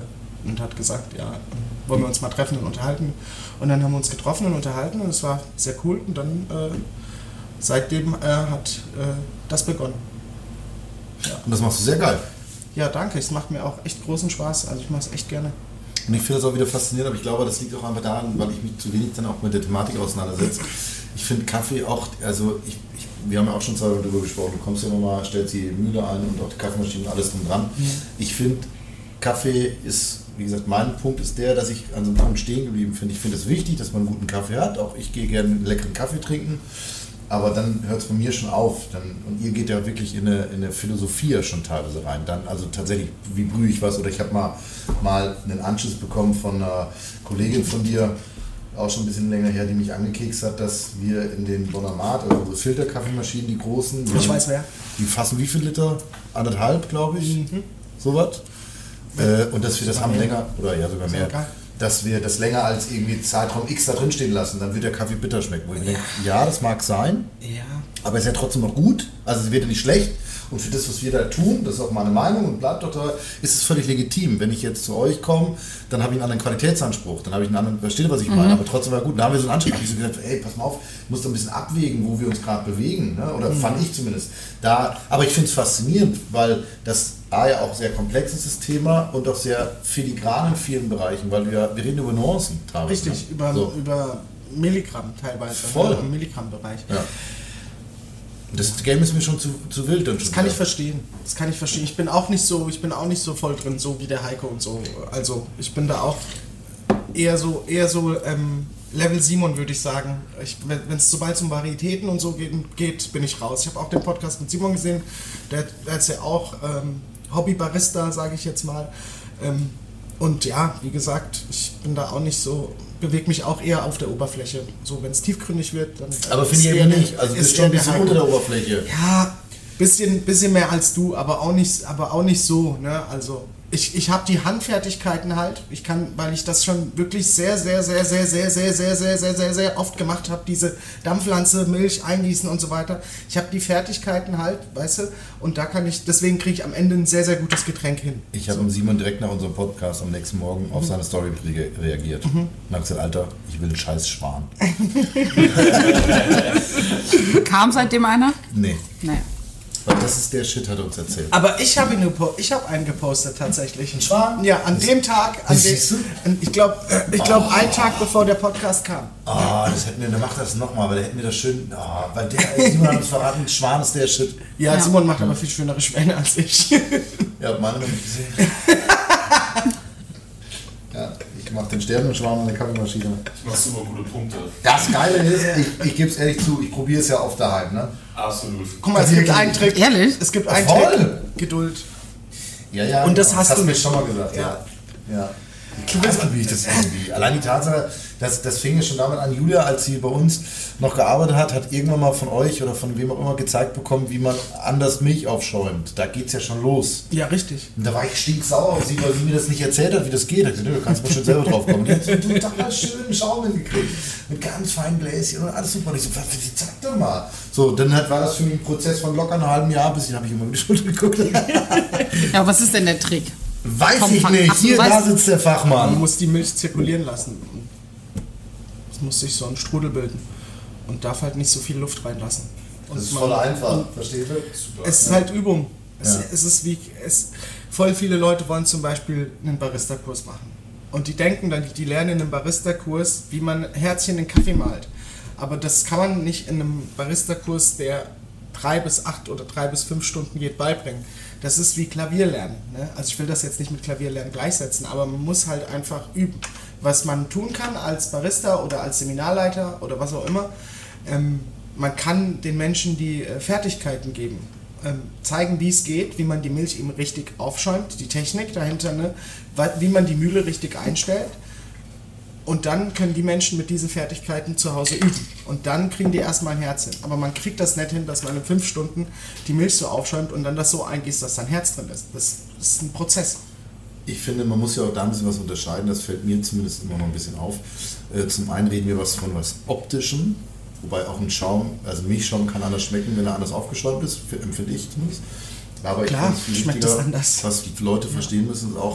und hat gesagt, ja, wollen wir uns mal treffen und unterhalten. Und dann haben wir uns getroffen und unterhalten und es war sehr cool. Und dann äh, seitdem äh, hat äh, das begonnen. Ja. Und das machst du sehr geil. Ja, danke. Es macht mir auch echt großen Spaß. Also ich mache es echt gerne. Und ich finde das auch wieder faszinierend, aber ich glaube, das liegt auch einfach daran, weil ich mich zu wenig dann auch mit der Thematik auseinandersetze. Ich finde Kaffee auch, also ich, ich, wir haben ja auch schon zweimal darüber gesprochen, du kommst ja nochmal, stellst die Mühle ein und auch die Kaffeemaschine und alles drum dran. Mhm. Ich finde, Kaffee ist, wie gesagt, mein Punkt ist der, dass ich an so einem Punkt stehen geblieben finde. Ich finde es wichtig, dass man einen guten Kaffee hat, auch ich gehe gerne einen leckeren Kaffee trinken. Aber dann hört es bei mir schon auf. Dann, und ihr geht ja wirklich in eine, in eine Philosophie schon teilweise rein. Dann, also tatsächlich, wie brühe ich was? Oder ich habe mal, mal einen Anschiss bekommen von einer Kollegin von dir, auch schon ein bisschen länger her, die mich angekekst hat, dass wir in den Bonamat, also unsere Filterkaffeemaschinen, die großen, ich weiß wer, die fassen wie viel Liter? Anderthalb, glaube ich. Mhm. Sowas. Äh, und dass wir das haben länger, oder ja sogar mehr. Dass wir das länger als irgendwie Zeitraum X da drin stehen lassen, dann wird der Kaffee bitter schmecken. Wo ich ja. denke, ja, das mag sein, ja. aber ist ja trotzdem noch gut, also es wird ja nicht schlecht. Und für das, was wir da tun, das ist auch meine Meinung und bleibt doch da, ist es völlig legitim. Wenn ich jetzt zu euch komme, dann habe ich einen anderen Qualitätsanspruch, dann habe ich einen anderen, versteht ihr, was ich meine, mhm. aber trotzdem war gut. Da haben wir so einen Anspruch, habe ich so gesagt, ey, pass mal auf, ich muss da ein bisschen abwägen, wo wir uns gerade bewegen, ne? Oder mhm. fand ich zumindest. Da, aber ich finde es faszinierend, weil das A ja auch sehr komplex ist, das Thema, und auch sehr filigran in vielen Bereichen, weil wir, wir reden über Nuancen teilweise. Richtig, über, so. über Milligramm teilweise, voll im Milligrammbereich. Ja. Das Game ist mir schon zu, zu wild. Dann schon das kann wieder. ich verstehen. Das kann ich verstehen. Ich bin auch nicht so, ich bin auch nicht so voll drin, so wie der Heiko und so. Also ich bin da auch eher so, eher so ähm, Level Simon, würde ich sagen. Ich, wenn es sobald es um Varietäten und so geht, geht, bin ich raus. Ich habe auch den Podcast mit Simon gesehen. Der, der ist ja auch ähm, Hobby-Barista, sage ich jetzt mal. Ähm, und ja, wie gesagt, ich bin da auch nicht so, bewege mich auch eher auf der Oberfläche. So, wenn es tiefgründig wird, dann... Aber finde ich eben nicht. Also bist schon ein bisschen unter der Oberfläche. Ja, bisschen, bisschen mehr als du, aber auch nicht, aber auch nicht so. Ne? Also ich, ich habe die Handfertigkeiten halt. Ich kann, weil ich das schon wirklich sehr, sehr, sehr, sehr, sehr, sehr, sehr, sehr, sehr, sehr, sehr oft gemacht habe, diese Dampflanze, Milch eingießen und so weiter. Ich habe die Fertigkeiten halt, weißt du, und da kann ich, deswegen kriege ich am Ende ein sehr, sehr gutes Getränk hin. Ich habe so. Simon direkt nach unserem Podcast am nächsten Morgen auf mhm. seine Story reagiert. Mhm. Und habe gesagt, Alter, ich will einen scheiß Schwan. Kam seitdem einer? Nee. Nee. Weil das ist der Shit, hat er uns erzählt. Aber ich habe ihn ich hab einen gepostet tatsächlich. Ein Schwan? Ja, an dem Tag, an dem, ich glaube, ich glaub, oh. einen Tag bevor der Podcast kam. Ah, oh, das hätten wir, dann macht das nochmal, weil der hätten wir das schön, oh, weil der, Simon hat uns verraten, Schwan ist der Shit. Ja, ja. Simon macht aber viel schönere Schwäne als ich. Ja, meine habe ich gesehen. Ja, ich mache den sterbenden Schwan an der Kaffeemaschine. Ich mache super gute Punkte. Das Geile ist, ich, ich gebe es ehrlich zu, ich probiere es ja oft daheim, ne? Absolut. Guck mal, es gibt einen Trick. Ehrlich? Es gibt einen Voll. Trick. Geduld. Ja, ja. Und das genau. hast das du mir schon mal gesagt, ja. ja. ja. Klar probiere ich das irgendwie. Allein die Tatsache, das, das fing ja schon damit an, Julia, als sie bei uns noch gearbeitet hat, hat irgendwann mal von euch oder von wem auch immer gezeigt bekommen, wie man anders Milch aufschäumt. Da geht es ja schon los. Ja, richtig. Und da war ich stinksauer auf sie, weil sie mir das nicht erzählt hat, wie das geht. Ich dachte, du kannst mal schön selber drauf kommen. Die hat so einen total schönen Schaum hingekriegt. Mit ganz feinen Bläschen und alles super. Und ich so, zeig doch mal. So, dann halt war das für mich ein Prozess von locker einem halben Jahr, bis ich habe ich immer über die Schulter geguckt. Ja, was ist denn der Trick? Weiß Komm, ich nicht. Hier, da sitzt der Fachmann. Man muss die Milch zirkulieren lassen. Es muss sich so ein Strudel bilden. Und darf halt nicht so viel Luft reinlassen. Und das ist voll einfach, versteht ihr? Super. Es ist halt Übung. Es, ja. es ist wie, es, voll viele Leute wollen zum Beispiel einen Barista-Kurs machen. Und die denken dann, die lernen in einem Barista-Kurs, wie man Herzchen in Kaffee malt. Aber das kann man nicht in einem Barista-Kurs, der drei bis acht oder drei bis fünf Stunden geht, beibringen. Das ist wie Klavierlernen. Ne? Also ich will das jetzt nicht mit Klavierlernen gleichsetzen, aber man muss halt einfach üben. Was man tun kann als Barista oder als Seminarleiter oder was auch immer, ähm, man kann den Menschen die äh, Fertigkeiten geben. Ähm, zeigen, wie es geht, wie man die Milch eben richtig aufschäumt, die Technik dahinter, ne? Wie man die Mühle richtig einstellt. Und dann können die Menschen mit diesen Fertigkeiten zu Hause üben. Und dann kriegen die erstmal ein Herz hin. Aber man kriegt das nicht hin, dass man in fünf Stunden die Milch so aufschäumt und dann das so eingießt, dass da ein Herz drin ist. Das, das ist ein Prozess. Ich finde, man muss ja auch da ein bisschen was unterscheiden. Das fällt mir zumindest immer noch ein bisschen auf. Äh, zum einen reden wir was von was Optischem. Wobei auch ein Schaum, also Milchschaum kann anders schmecken, wenn er anders aufgeschäumt ist. Empfinde ich zumindest. Aber klar, ich schmeckt das anders. Was die Leute verstehen müssen, ist auch,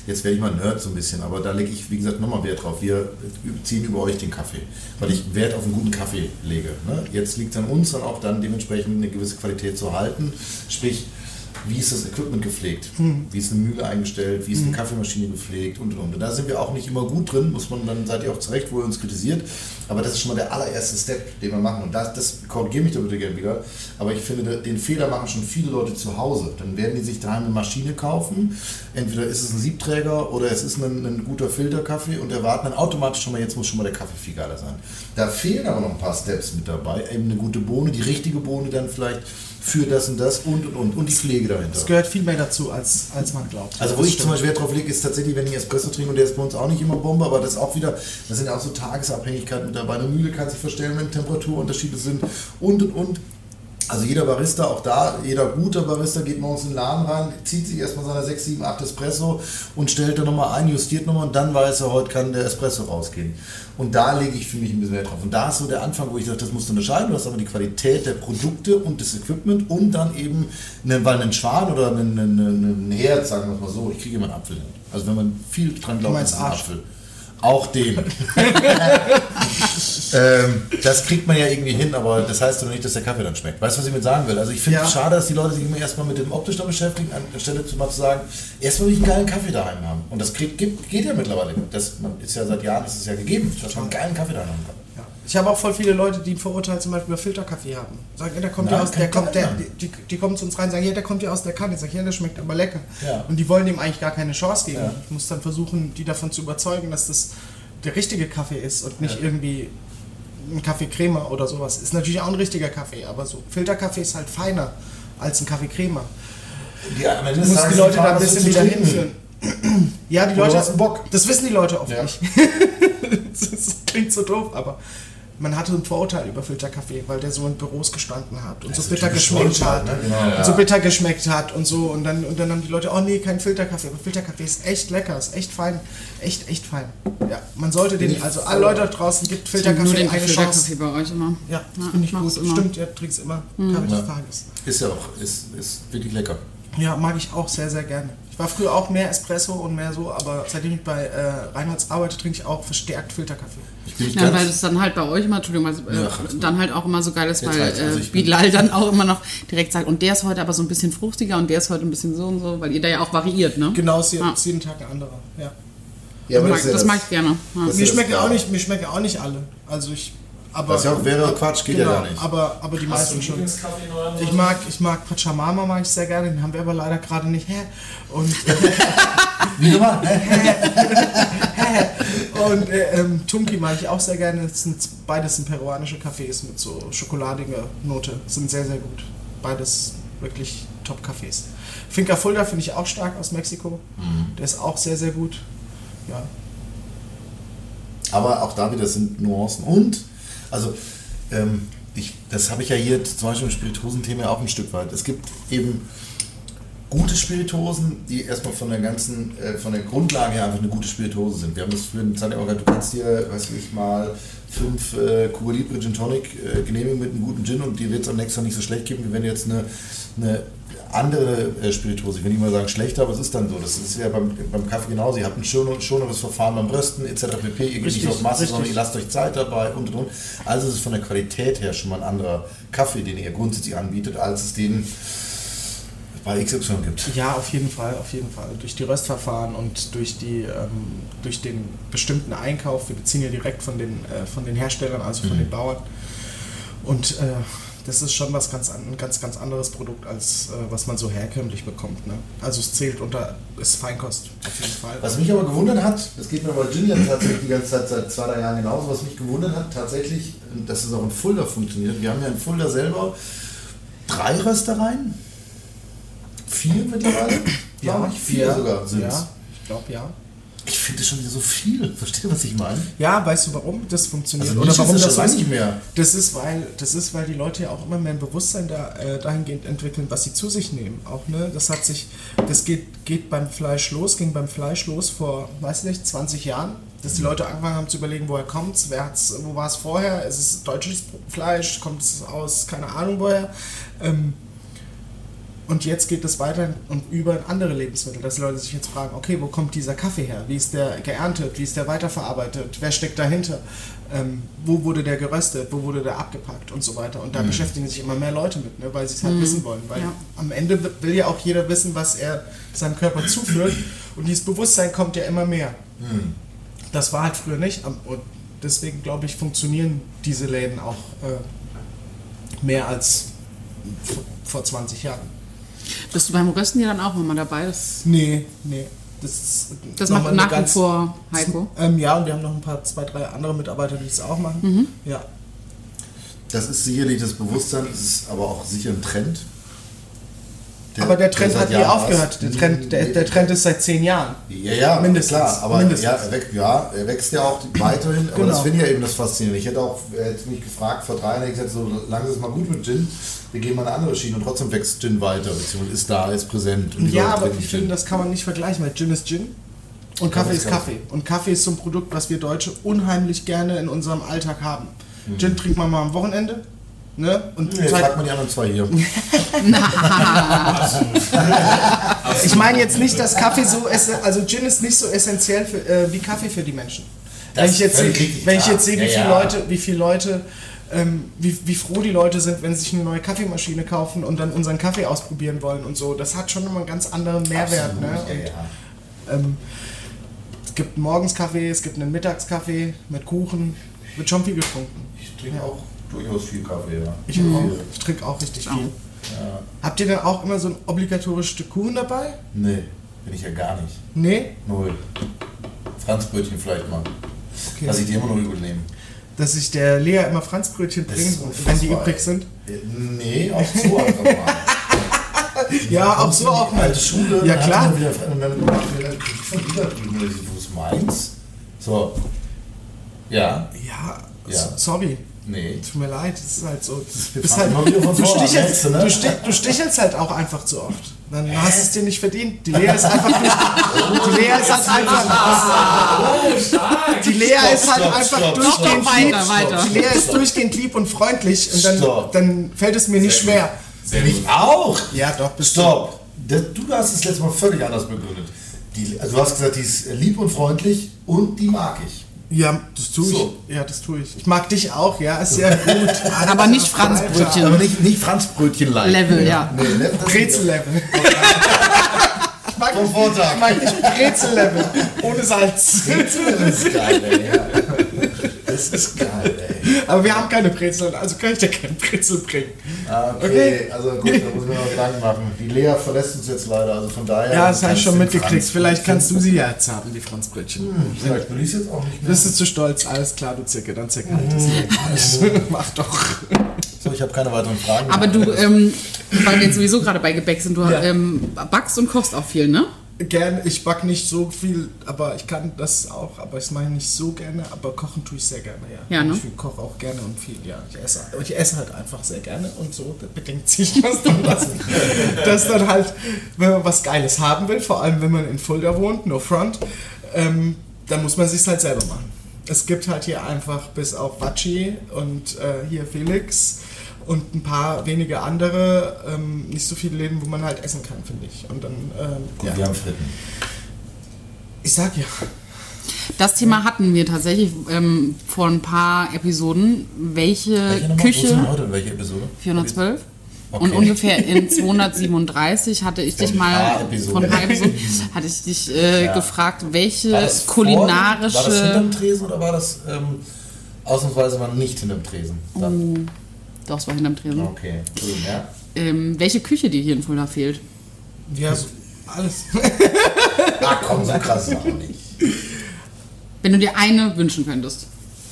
jetzt werde ich mal Nerd so ein bisschen, aber da lege ich, wie gesagt, nochmal Wert drauf. Wir ziehen über euch den Kaffee, weil ich Wert auf einen guten Kaffee lege. Ne? Jetzt liegt es an uns dann auch dann dementsprechend eine gewisse Qualität zu halten, sprich, wie ist das Equipment gepflegt, hm. wie ist eine Mühle eingestellt, wie ist eine hm. Kaffeemaschine gepflegt und, und, und. Und da sind wir auch nicht immer gut drin, muss man, dann seid ihr auch zurecht, wo ihr uns kritisiert, aber das ist schon mal der allererste Step, den wir machen und das, das korrigiere mich da bitte gerne wieder, aber ich finde, den Fehler machen schon viele Leute zu Hause, dann werden die sich daheim eine Maschine kaufen, entweder ist es ein Siebträger oder es ist ein, ein guter Filterkaffee und erwarten dann automatisch schon mal, jetzt muss schon mal der Kaffee viel geiler sein. Da fehlen aber noch ein paar Steps mit dabei, eben eine gute Bohne, die richtige Bohne dann vielleicht für das und das und und und und die Pflege dahinter. Es gehört viel mehr dazu, als, als man glaubt. Also wo das ich stimmt. zum Beispiel Wert drauf lege, ist tatsächlich, wenn ich Espresso trinke und der ist bei uns auch nicht immer Bombe, aber das ist auch wieder, das sind ja auch so Tagesabhängigkeiten mit dabei. Eine Mühle kann sich verstellen, wenn Temperaturunterschiede sind und und und. Also jeder Barista, auch da, jeder gute Barista geht morgens in den Laden rein, zieht sich erstmal seine sechs, sieben, acht Espresso und stellt dann nochmal ein, justiert nochmal und dann weiß er, heute kann der Espresso rausgehen. Und da lege ich für mich ein bisschen Wert drauf. Und da ist so der Anfang, wo ich dachte, das musst du unterscheiden. Du hast aber die Qualität der Produkte und des Equipment und dann eben, weil ein Schwan oder ein, ein, ein Herd, sagen wir es mal so, ich kriege immer einen Apfel hin. Also wenn man viel dran glaubt, ist es ein Apfel. Auch den. ähm, das kriegt man ja irgendwie hin, aber das heißt doch nicht, dass der Kaffee dann schmeckt. Weißt du, was ich mit sagen will? Also ich finde es ja. schade, dass die Leute sich immer erstmal mit dem Optisch dann beschäftigen, anstelle zu mal zu sagen, erstmal will ich einen geilen Kaffee daheim haben. Und das kriegt, geht, geht ja mittlerweile. Das man ist ja seit Jahren ist es ja gegeben, dass man einen geilen Kaffee daheim haben kann. Ja. Ich habe auch voll viele Leute, die ein Vorurteil zum Beispiel über Filterkaffee haben. Sagen, ja, der kommt ja aus, der kommt, der, die, die kommen zu uns rein und sagen, ja, der kommt ja aus der Kanne. Ich sage, ja, der schmeckt aber lecker. Ja. Und die wollen dem eigentlich gar keine Chance geben. Ja. Ich muss dann versuchen, die davon zu überzeugen, dass das der richtige Kaffee ist und nicht ja. irgendwie ein Kaffee Crema oder sowas. Ist natürlich auch ein richtiger Kaffee, aber so Filterkaffee ist halt feiner als ein Kaffee Crema. Ja, du musst die Leute da ein bisschen wieder hinführen. Ja, die Leute, Bock. Das wissen die Leute oft ja. nicht. Das klingt so doof, aber man hatte ein Vorurteil über Filterkaffee, weil der so in Büros gestanden hat und so bitter geschmeckt hat. Ne? Genau, ja. Und so bitter geschmeckt hat und so. Und dann, und dann haben die Leute, oh nee, kein Filterkaffee. Aber Filterkaffee ist echt lecker, ist echt fein. Echt, echt fein. Ja, man sollte den, also alle Leute da draußen, gibt Filterkaffee nur den eine Filterkaffee Chance. bei euch immer. Ja, das ja, finde ich gut. Immer. Stimmt, ihr trinkt es immer. Mhm. Kaffee ja. des Tages. Ist ja auch, ist, ist wirklich lecker. Ja, mag ich auch sehr, sehr gerne. Ich war früher auch mehr Espresso und mehr so, aber seitdem ich bei äh, Reinholds arbeite, trinke ich auch verstärkt Filterkaffee. Ich bin ja, weil es dann halt bei euch immer, Entschuldigung, weil, äh, ja, dann halt auch immer so geil ist, jetzt weil also äh, Bilal dann auch immer noch direkt sagt, und der ist heute aber so ein bisschen fruchtiger und der ist heute ein bisschen so und so, weil ihr da ja auch variiert, ne? Genau, es ist ah. jeden Tag ein anderer, ja. ja das, mag, das, das mag ich gerne. Ja. Mir schmecken auch nicht, mir schmecken auch nicht alle, also ich... Aber, das ja, wäre Quatsch, geht genau, ja gar nicht. Aber, aber die meisten schon. Ich mag, ich mag Pachamama, mag ich sehr gerne, den haben wir aber leider gerade nicht. Hä? Und wie nochmal? Und äh, ähm, Tunki mag ich auch sehr gerne. Das sind, beides sind peruanische Cafés mit so schokoladiger Note. Sind sehr, sehr gut. Beides wirklich Top-Cafés. Finca Fulda finde ich auch stark aus Mexiko. Mhm. Der ist auch sehr, sehr gut. Ja. Aber auch da wieder sind Nuancen. Und Also, ähm, ich, das habe ich ja hier zum Beispiel im Spirituosen-Thema auch ein Stück weit. Es gibt eben gute Spirituosen, die erstmal von der ganzen, äh, von der Grundlage her einfach eine gute Spirituose sind. Wir haben das für eine Zeit auch gesagt, du kannst dir, weiß ich mal, fünf äh, Cuba Libre Gin Tonic äh, genehmigen mit einem guten Gin und dir wird es am nächsten Tag nicht so schlecht geben, wie wenn du jetzt eine, eine andere äh, Spirituose, ich will nicht mal sagen schlechter, aber es ist dann so. Das ist ja beim, beim Kaffee genauso. Ihr habt ein schoneres Verfahren beim Rösten et cetera pp. Ihr geht nicht auf Masse, sondern ihr lasst euch Zeit dabei und und und. Also es ist von der Qualität her schon mal ein anderer Kaffee, den ihr grundsätzlich anbietet, als es den bei X Y gibt. Ja, auf jeden Fall, auf jeden Fall. Durch die Röstverfahren und durch, die, ähm, durch den bestimmten Einkauf. Wir beziehen ja direkt von den, äh, von den Herstellern, also von mhm. den Bauern. Und äh, das ist schon was ganz, ein ganz, ganz anderes Produkt, als äh, was man so herkömmlich bekommt. Ne? Also es zählt unter, ist Feinkost, auf jeden Fall. Was mich aber gewundert hat, das geht mir bei Gin ja tatsächlich die ganze Zeit seit zwei, drei Jahren genauso, was mich gewundert hat, tatsächlich, dass es auch in Fulda funktioniert. Wir haben ja in Fulda selber drei Röstereien. Vier mittlerweile? Ja, ich, vier ja, sogar sind es. Ja, ich glaube ja. Ich finde das schon wieder so viel. Versteht ihr, was ich meine? Ja, weißt du, warum das funktioniert? Also oder warum das, das weiß ich mehr. Das ist, weil, das ist, weil die Leute ja auch immer mehr ein Bewusstsein da, äh, dahingehend entwickeln, was sie zu sich nehmen. Auch, ne? Das hat sich, das geht, geht beim Fleisch los, ging beim Fleisch los vor, weiß nicht, zwanzig Jahren. Dass die Leute angefangen haben zu überlegen, woher kommt es, wo war es vorher, ist es deutsches Fleisch, kommt es aus, keine Ahnung woher. Ähm, Und jetzt geht es weiter und über andere Lebensmittel, dass Leute sich jetzt fragen, okay, wo kommt dieser Kaffee her? Wie ist der geerntet? Wie ist der weiterverarbeitet? Wer steckt dahinter? Ähm, wo wurde der geröstet? Wo wurde der abgepackt? Und so weiter. Und da mhm. beschäftigen sich immer mehr Leute mit, ne, weil sie es halt mhm. wissen wollen. Weil ja. am Ende will ja auch jeder wissen, was er seinem Körper zuführt. Und dieses Bewusstsein kommt ja immer mehr. Mhm. Das war halt früher nicht. Und deswegen, glaube ich, funktionieren diese Läden auch äh, mehr als vor zwanzig Jahren. Bist du beim Rösten ja dann auch immer dabei? Das nee, nee. Das, ist das macht nach wie vor Heiko? Ähm, ja, und wir haben noch ein paar, zwei, drei andere Mitarbeiter, die das auch machen. Mhm. Ja. Das ist sicherlich das Bewusstsein, es ist aber auch sicher ein Trend. Der, aber der Trend der hat nie aufgehört. Der Trend, der, der Trend ist seit zehn Jahren. Ja, ja, mindestens. Klar, aber mindestens. Ja, er wächst, ja, er wächst ja auch weiterhin. Aber genau. Das finde ich ja eben das Faszinierende. Ich hätte auch hätte mich gefragt, vor drei Jahren hätte ich gesagt, so lange ist es mal gut mit Gin, wir gehen mal eine andere Schiene und trotzdem wächst Gin weiter, beziehungsweise ist da, ist präsent. Und ja, aber ich finde, das kann man nicht vergleichen, weil Gin ist Gin und Kaffee, Kaffee ist Kaffee. Und Kaffee ist so ein Produkt, was wir Deutsche unheimlich gerne in unserem Alltag haben. Mhm. Gin trinkt man mal am Wochenende. Ne? Und nee, jetzt fragt man die anderen zwei hier. Ich meine jetzt nicht, dass Kaffee so, also Gin ist nicht so essentiell für, äh, wie Kaffee für die Menschen. Das wenn ich jetzt sehe, wenn ich jetzt sehe, wie ja, viele ja. Leute, wie viele Leute, ähm, wie, wie froh die Leute sind, wenn sie sich eine neue Kaffeemaschine kaufen und dann unseren Kaffee ausprobieren wollen und so, das hat schon immer einen ganz anderen Mehrwert. Absolut, ne? Und, ja, ja. Ähm, es gibt morgens Kaffee, es gibt einen Mittagskaffee mit Kuchen, wird schon viel getrunken. Ich trinke auch durchaus viel Kaffee, ja. Ich, mhm. ich trinke auch richtig viel. Ja. Habt ihr denn auch immer so ein obligatorisches Stück Kuchen dabei? Nee, bin ich ja gar nicht. Nee? Null. Franzbrötchen vielleicht mal. Okay. Lass ich die immer noch übel nehmen. Dass ich der Lea immer Franzbrötchen bringe, wenn die übrig sind? Nee, auch so einfach mal. Ja, auch so auch mal. Alte Schule. Ja, klar. Und dann gemacht, von übertrieben, wo ist meins? So. Ja. Ja, ja. Sorry. Nee. Tut mir leid, das ist halt so. Du, bist halt, du, stichelst, ne? du, stich, du stichelst halt auch einfach zu oft. Dann Hä? hast du es dir nicht verdient. Die Lea ist einfach durch, die Lea ist halt einfach. Oh, die Lea stopp, ist halt stopp, einfach stopp, durchgehend stopp, lieb. Weiter, weiter. Die Lea ist durchgehend lieb und freundlich und dann, dann fällt es mir nicht Sehr schwer. Sehr ich auch. Ja, doch, bist Stopp. Du. Du hast es letztes Mal völlig anders begründet. Die, also du hast gesagt, die ist lieb und freundlich und die mag ich. Ja, das tue ich. So. Ja, das tue ich. Ich mag dich auch, ja, ist sehr gut. Aber nicht Franzbrötchen. Aber nicht, nicht Franzbrötchen-like. Level, ja. Nee, Level. Brezel-Level. Ich mag Vom Vortag. Ich mag nicht Brezel-Level. Ohne Salz. Brezel-Level ist geil, ey. Ja. Das ist geil, ey. Aber wir haben keine Brezel, also kann ich dir keinen Brezel bringen. Ah, okay. okay, also gut, da muss ich mir noch Gedanken machen. Die Lea verlässt uns jetzt leider, also von daher... Ja, das habe ich schon mitgekriegt. Vielleicht kannst du sie ja jetzt haben, die Franzbrötchen. Hm, vielleicht will ich es jetzt auch nicht mehr. Bist du zu stolz? Alles klar, du Zicke, dann zicke halt das Leben. Mach doch. So, ich habe keine weiteren Fragen. Aber du, ähm, weil wir jetzt sowieso gerade bei Gebäck sind, du ja. ähm, backst und kochst auch viel, ne? Gerne, ich backe nicht so viel, aber ich kann das auch, aber ich mache nicht so gerne, aber kochen tue ich sehr gerne, ja. ja ne? Ich koche auch gerne und viel, ja. Ich esse, ich esse halt einfach sehr gerne und so bedingt sich das dann, dass, dass dann halt, wenn man was Geiles haben will, vor allem wenn man in Fulda wohnt, no front, ähm, dann muss man sich's halt selber machen. Es gibt halt hier einfach bis auf Vaci und äh, hier Felix und ein paar wenige andere, ähm, nicht so viele Läden, wo man halt essen kann, finde ich. Und dann, ähm, Gut, ja. wir haben Fritten. Ich sag ja. Das Thema hatten wir tatsächlich ähm, vor ein paar Episoden. Welche, welche Küche? Wo heute? Welche Episode? vierhundertzwölf. Okay. Und ungefähr in zweihundertsiebenunddreißig hatte ich dich mal von ein paar Episoden hatte ich dich äh, ja. gefragt, welche kulinarische. Vor, war das hinterm Tresen oder war das ähm, ausnahmsweise mal nicht hinterm Tresen? Dann. Oh. Doch, es war hinterm Tresen. Okay, cool, ja. Ähm, welche Küche dir hier in Fulda fehlt? Ja, so alles. Ach komm, so krass ist auch nicht. Wenn du dir eine wünschen könntest.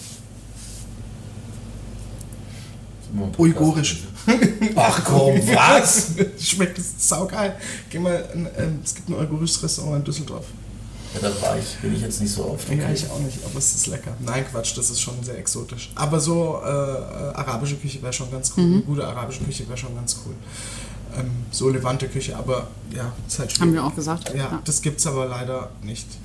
Uigurisch. Ach komm, was? Schmeckt das saugeil. Geh mal, in, in, es gibt ein uigurisches Restaurant in Düsseldorf. Ja, da war ich, bin ich jetzt nicht so oft. Ja, ich auch nicht, aber es ist lecker. Nein, Quatsch, das ist schon sehr exotisch. Aber so äh, arabische Küche wäre schon ganz cool. Mhm. Gute arabische Küche wäre schon ganz cool. Ähm, so Levante Küche, aber ja, ist halt schwierig. Haben wir auch gesagt. Ja, ja. Das gibt's aber leider nicht.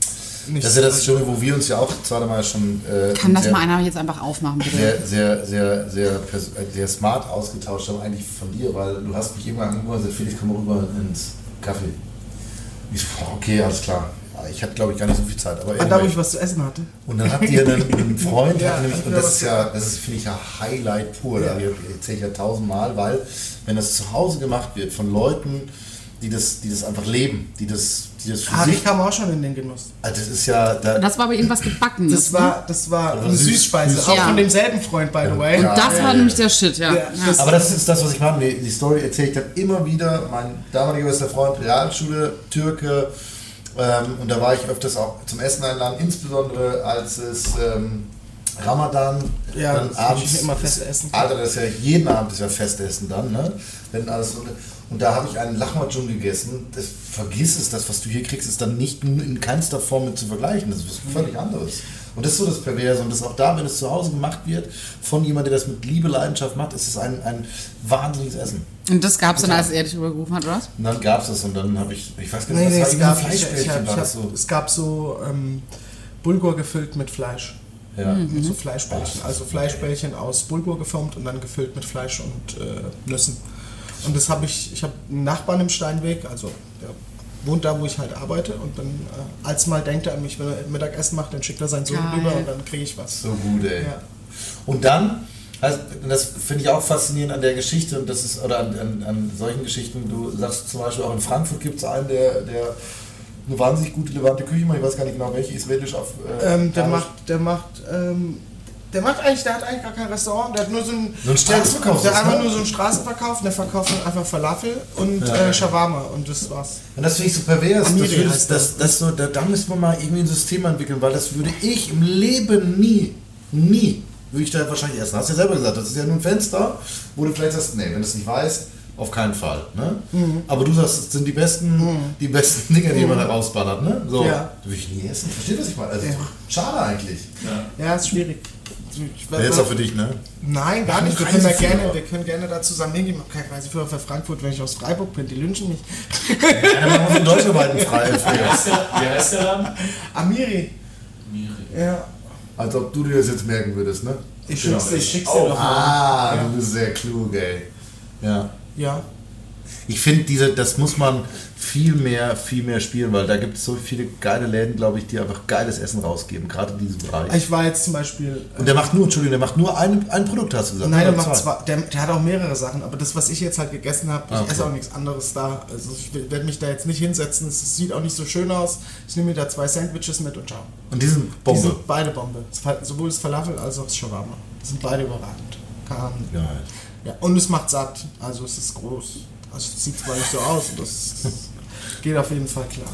nicht. Das ist ja das Schöne, wo wir uns ja auch zweimal schon... Äh, Kann das mal einer jetzt einfach aufmachen, bitte? Sehr, sehr, sehr, sehr, sehr smart ausgetauscht haben, eigentlich von dir, weil du hast mich irgendwann angerufen und gesagt, Felix, komm mal rüber ins Kaffee. Ich so, okay, alles klar. Ich hatte, glaube ich, gar nicht so viel Zeit. Aber da, wo ich was zu essen hatte. Und dann habt ihr einen, einen Freund, ja, nämlich, und das ist ja, das ist, finde ich, ja Highlight pur. Ja. Da erzähle ich ja tausendmal, weil wenn das zu Hause gemacht wird von Leuten, die das, die das einfach leben, die das, die das für ah, sich... ich kam auch schon in den Genuss. Also das ist ja... Da, das war aber irgendwas Gebackenes. Das war, das war eine süß, Süßspeise, süß, auch ja. von demselben Freund, by the way. Und das ja, war ja, nämlich der Shit, ja. ja. Das aber das ist das, was ich mache. Die Story erzähle ich dann immer wieder. Mein damaliger bester Freund, Realschule, Türke. Ähm, und da war ich öfters auch zum Essen eingeladen, insbesondere als es ähm, Ramadan, ja, dann abends immer fest essen. Alter, das ist ja jeden Abend ist ja Festessen dann, ne? Wenn alles so, und da habe ich einen Lahmacun gegessen. Das, vergiss es, das, was du hier kriegst, ist dann nicht in keinster Form mit zu vergleichen. Das ist was völlig anderes. Und das ist so das Perverse. Und das auch da, wenn es zu Hause gemacht wird, von jemandem, der das mit Liebe, Leidenschaft macht, ist es ein, ein wahnsinniges Essen. Und das gab es dann, als er dich übergerufen hat, oder was? Und dann gab es das und dann habe ich, ich weiß gar nicht, nee, was nee, war, es gab, Fleischbällchen ich, ich hab, war ich das hab, so. Es gab so ähm, Bulgur gefüllt mit Fleisch. Ja. Mhm. So Fleischbällchen. Also Fleischbällchen aus Bulgur geformt und dann gefüllt mit Fleisch und äh, Nüssen. Und das habe ich, ich habe einen Nachbarn im Steinweg, also der wohnt da, wo ich halt arbeite, und dann äh, als mal denkt er an mich, wenn er Mittagessen macht, dann schickt er seinen Sohn Geil. rüber und dann kriege ich was. So gut, ey. Ja. Und dann, also, das finde ich auch faszinierend an der Geschichte, und das ist, oder an, an, an solchen Geschichten, du sagst zum Beispiel auch in Frankfurt gibt es einen, der, der eine wahnsinnig gute levante Küche macht, ich weiß gar nicht genau welche, israelisch auf... Äh, ähm, der macht, der macht, ähm, Der macht eigentlich, der hat eigentlich gar kein Restaurant, der hat nur so einen, so einen Straßenverkauf. Der hat einfach nur so einen Straßenverkauf, der verkauft dann einfach Falafel und ja. äh, Shawarma und das war's. Und das finde ich so pervers. Amiri das heißt das, das, das so, da, da müssen wir mal irgendwie ein System entwickeln, weil das würde ich im Leben nie, nie, würde ich da wahrscheinlich essen. Hast du ja selber gesagt, das ist ja nur ein Fenster, wo du vielleicht sagst, nee, wenn du es nicht weißt, auf keinen Fall. Ne? Mhm. Aber du sagst, das sind die besten, mhm. die besten Dinge, die mhm. man da rausballert. Ne? So, ja. würde ich nie essen. Versteht, was ich meine? Also, ja. Schade eigentlich. Ja, ja, ist schwierig. Ja, jetzt auch für dich, ne? Nein, gar nicht. Wir können, da gerne, wir können gerne da zusammen hingehen. Ich habe keine Reiseführer für Frankfurt, wenn ich aus Freiburg bin. Die lynchen mich. Ja, dann machen wir von deutschlandweiten frei. Wie heißt der Laden? Amiri. Amiri. Ja. Als ob du dir das jetzt merken würdest, ne? Ich schick's dir, ich schick's dir oh. doch mal. Ah, ja. du bist sehr klug, ey. Ja. Ja. Ich finde, diese, das muss man viel mehr, viel mehr spielen, weil da gibt es so viele geile Läden, glaube ich, die einfach geiles Essen rausgeben, gerade in diesem Bereich. Ich war jetzt zum Beispiel... Und der macht nur, Entschuldigung, der macht nur ein, ein Produkt, hast du gesagt? Nein, der macht zwei. Der, der hat auch mehrere Sachen, aber das, was ich jetzt halt gegessen habe, ich okay. esse auch nichts anderes da. Also ich werde mich da jetzt nicht hinsetzen, es sieht auch nicht so schön aus. Ich nehme mir da zwei Sandwiches mit und ciao. Und die sind Bombe? Die sind beide Bombe. Sowohl das Falafel als auch das Shawarma. Die sind beide überragend. Keine Ahnung. Geil. Ja, und es macht satt, also es ist groß. Also es sieht zwar nicht so aus, das geht auf jeden Fall klar.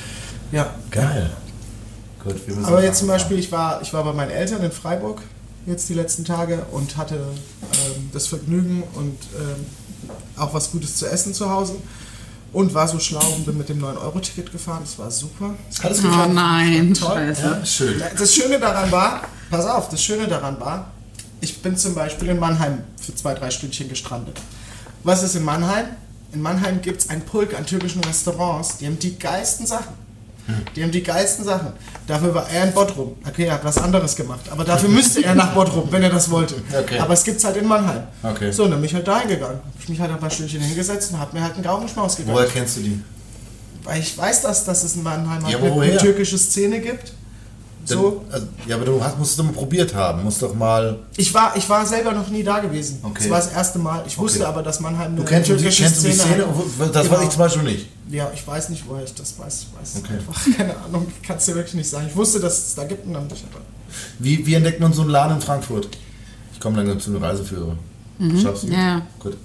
Ja. Geil. Gut, wir müssen aber jetzt zum Beispiel, ich war, ich war bei meinen Eltern in Freiburg jetzt die letzten Tage und hatte ähm, das Vergnügen und ähm, auch was Gutes zu essen zu Hause und war so schlau und bin mit dem neun Euro Ticket gefahren. Das war super. Das hat es oh nein, toll. Ja, schön. Das Schöne daran war, pass auf, das Schöne daran war, ich bin zum Beispiel in Mannheim für zwei, drei Stündchen gestrandet. Was ist in Mannheim? In Mannheim gibt es einen Pulk an türkischen Restaurants, die haben die geilsten Sachen. Die haben die geilsten Sachen. Dafür war er in Bottrum. Okay, er hat was anderes gemacht. Aber dafür müsste er nach Bottrum, wenn er das wollte. Okay. Aber es gibt es halt in Mannheim. Okay. So, und dann bin ich halt da hingegangen. Hab ich mich halt ein paar Stündchen hingesetzt und hab mir halt einen Gaumenschmaus gegönnt. Woher kennst du die? Weil ich weiß, dass, dass es in Mannheim halt ja, eine, eine türkische Szene gibt. So. Dann, also, ja, aber du hast, musst es doch mal probiert haben. Musst doch mal... Ich war, ich war selber noch nie da gewesen. Okay. Das war das erste Mal. Ich wusste okay. aber, dass Mannheim eine du kennst, türkische kennst Szene, die Szene hat. Das genau. weiß ich zum Beispiel nicht. Ja, ich weiß nicht, woher ich das weiß. Ich weiß okay. einfach, keine Ahnung, ich kann es dir wirklich nicht sagen. Ich wusste, dass es da gibt und dann bin ich aber. Wie, wie entdeckt man so einen Laden in Frankfurt? Ich komme langsam zu einer Reiseführer. Mhm. Schaffst du? Ja. Gut.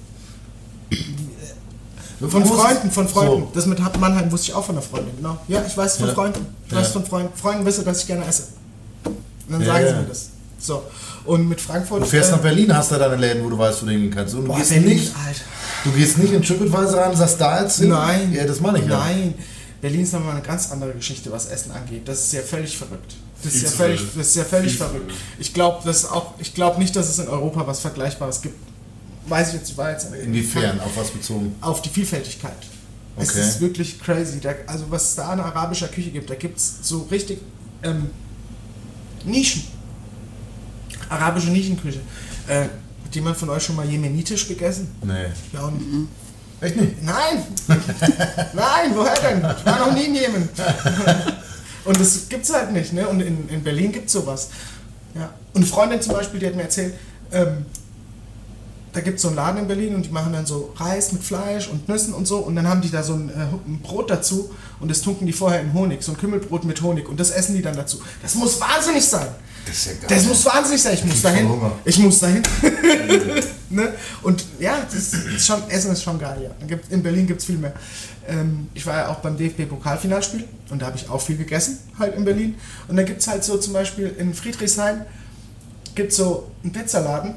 Von Freunden, von Freunden. So. Das mit Mannheim wusste ich auch von der Freundin, genau. Ja, ich weiß von ja. Freunden. Ich ja. weiß von Freunden. Freunden wissen, dass ich gerne esse. Und dann ja, sagen sie ja. mir das. So. Und mit Frankfurt... Du fährst äh, nach Berlin, hast da deine Läden, wo du weißt, wo du hingehen kannst. Und du boah, gehst Berlin, nicht... Alter. Du gehst nicht in TripAdvisor rein und sagst, da jetzt hin? Nein. Ja, das meine ich ja. Nein. Berlin ist nochmal eine ganz andere Geschichte, was Essen angeht. Das ist ja völlig verrückt. Das ist ja völlig, das ist ja völlig verrückt. Ich glaube glaub nicht, dass es in Europa was Vergleichbares gibt. Weiß ich jetzt, war jetzt... Inwiefern? Auf was bezogen? Auf die Vielfältigkeit. Okay. Es ist wirklich crazy. Da, also was es da an arabischer Küche gibt, da gibt es so richtig ähm, Nischen. Arabische Nischenküche. Äh, hat jemand von euch schon mal jemenitisch gegessen? Nee. Ja, und Mhm. Echt nicht? Nein! Nein, woher denn? Ich war noch nie in Jemen. Und das gibt's halt nicht, ne? Und in, in Berlin gibt's sowas. Ja. Und eine Freundin zum Beispiel, die hat mir erzählt, ähm, da gibt's so einen Laden in Berlin und die machen dann so Reis mit Fleisch und Nüssen und so und dann haben die da so ein, äh, ein Brot dazu und das tunken die vorher in Honig, so ein Kümmelbrot mit Honig und das essen die dann dazu. Das muss wahnsinnig sein! Das ist ja geil. Das muss wahnsinnig sein, ich muss dahin. Ich muss dahin. Ne? Und ja, das ist schon, Essen ist schon geil, ja. Dann gibt, in Berlin gibt es viel mehr. Ähm, ich war ja auch beim D F B-Pokalfinalspiel und da habe ich auch viel gegessen, halt in Berlin. Und da gibt es halt so zum Beispiel in Friedrichshain gibt so einen Pizzaladen,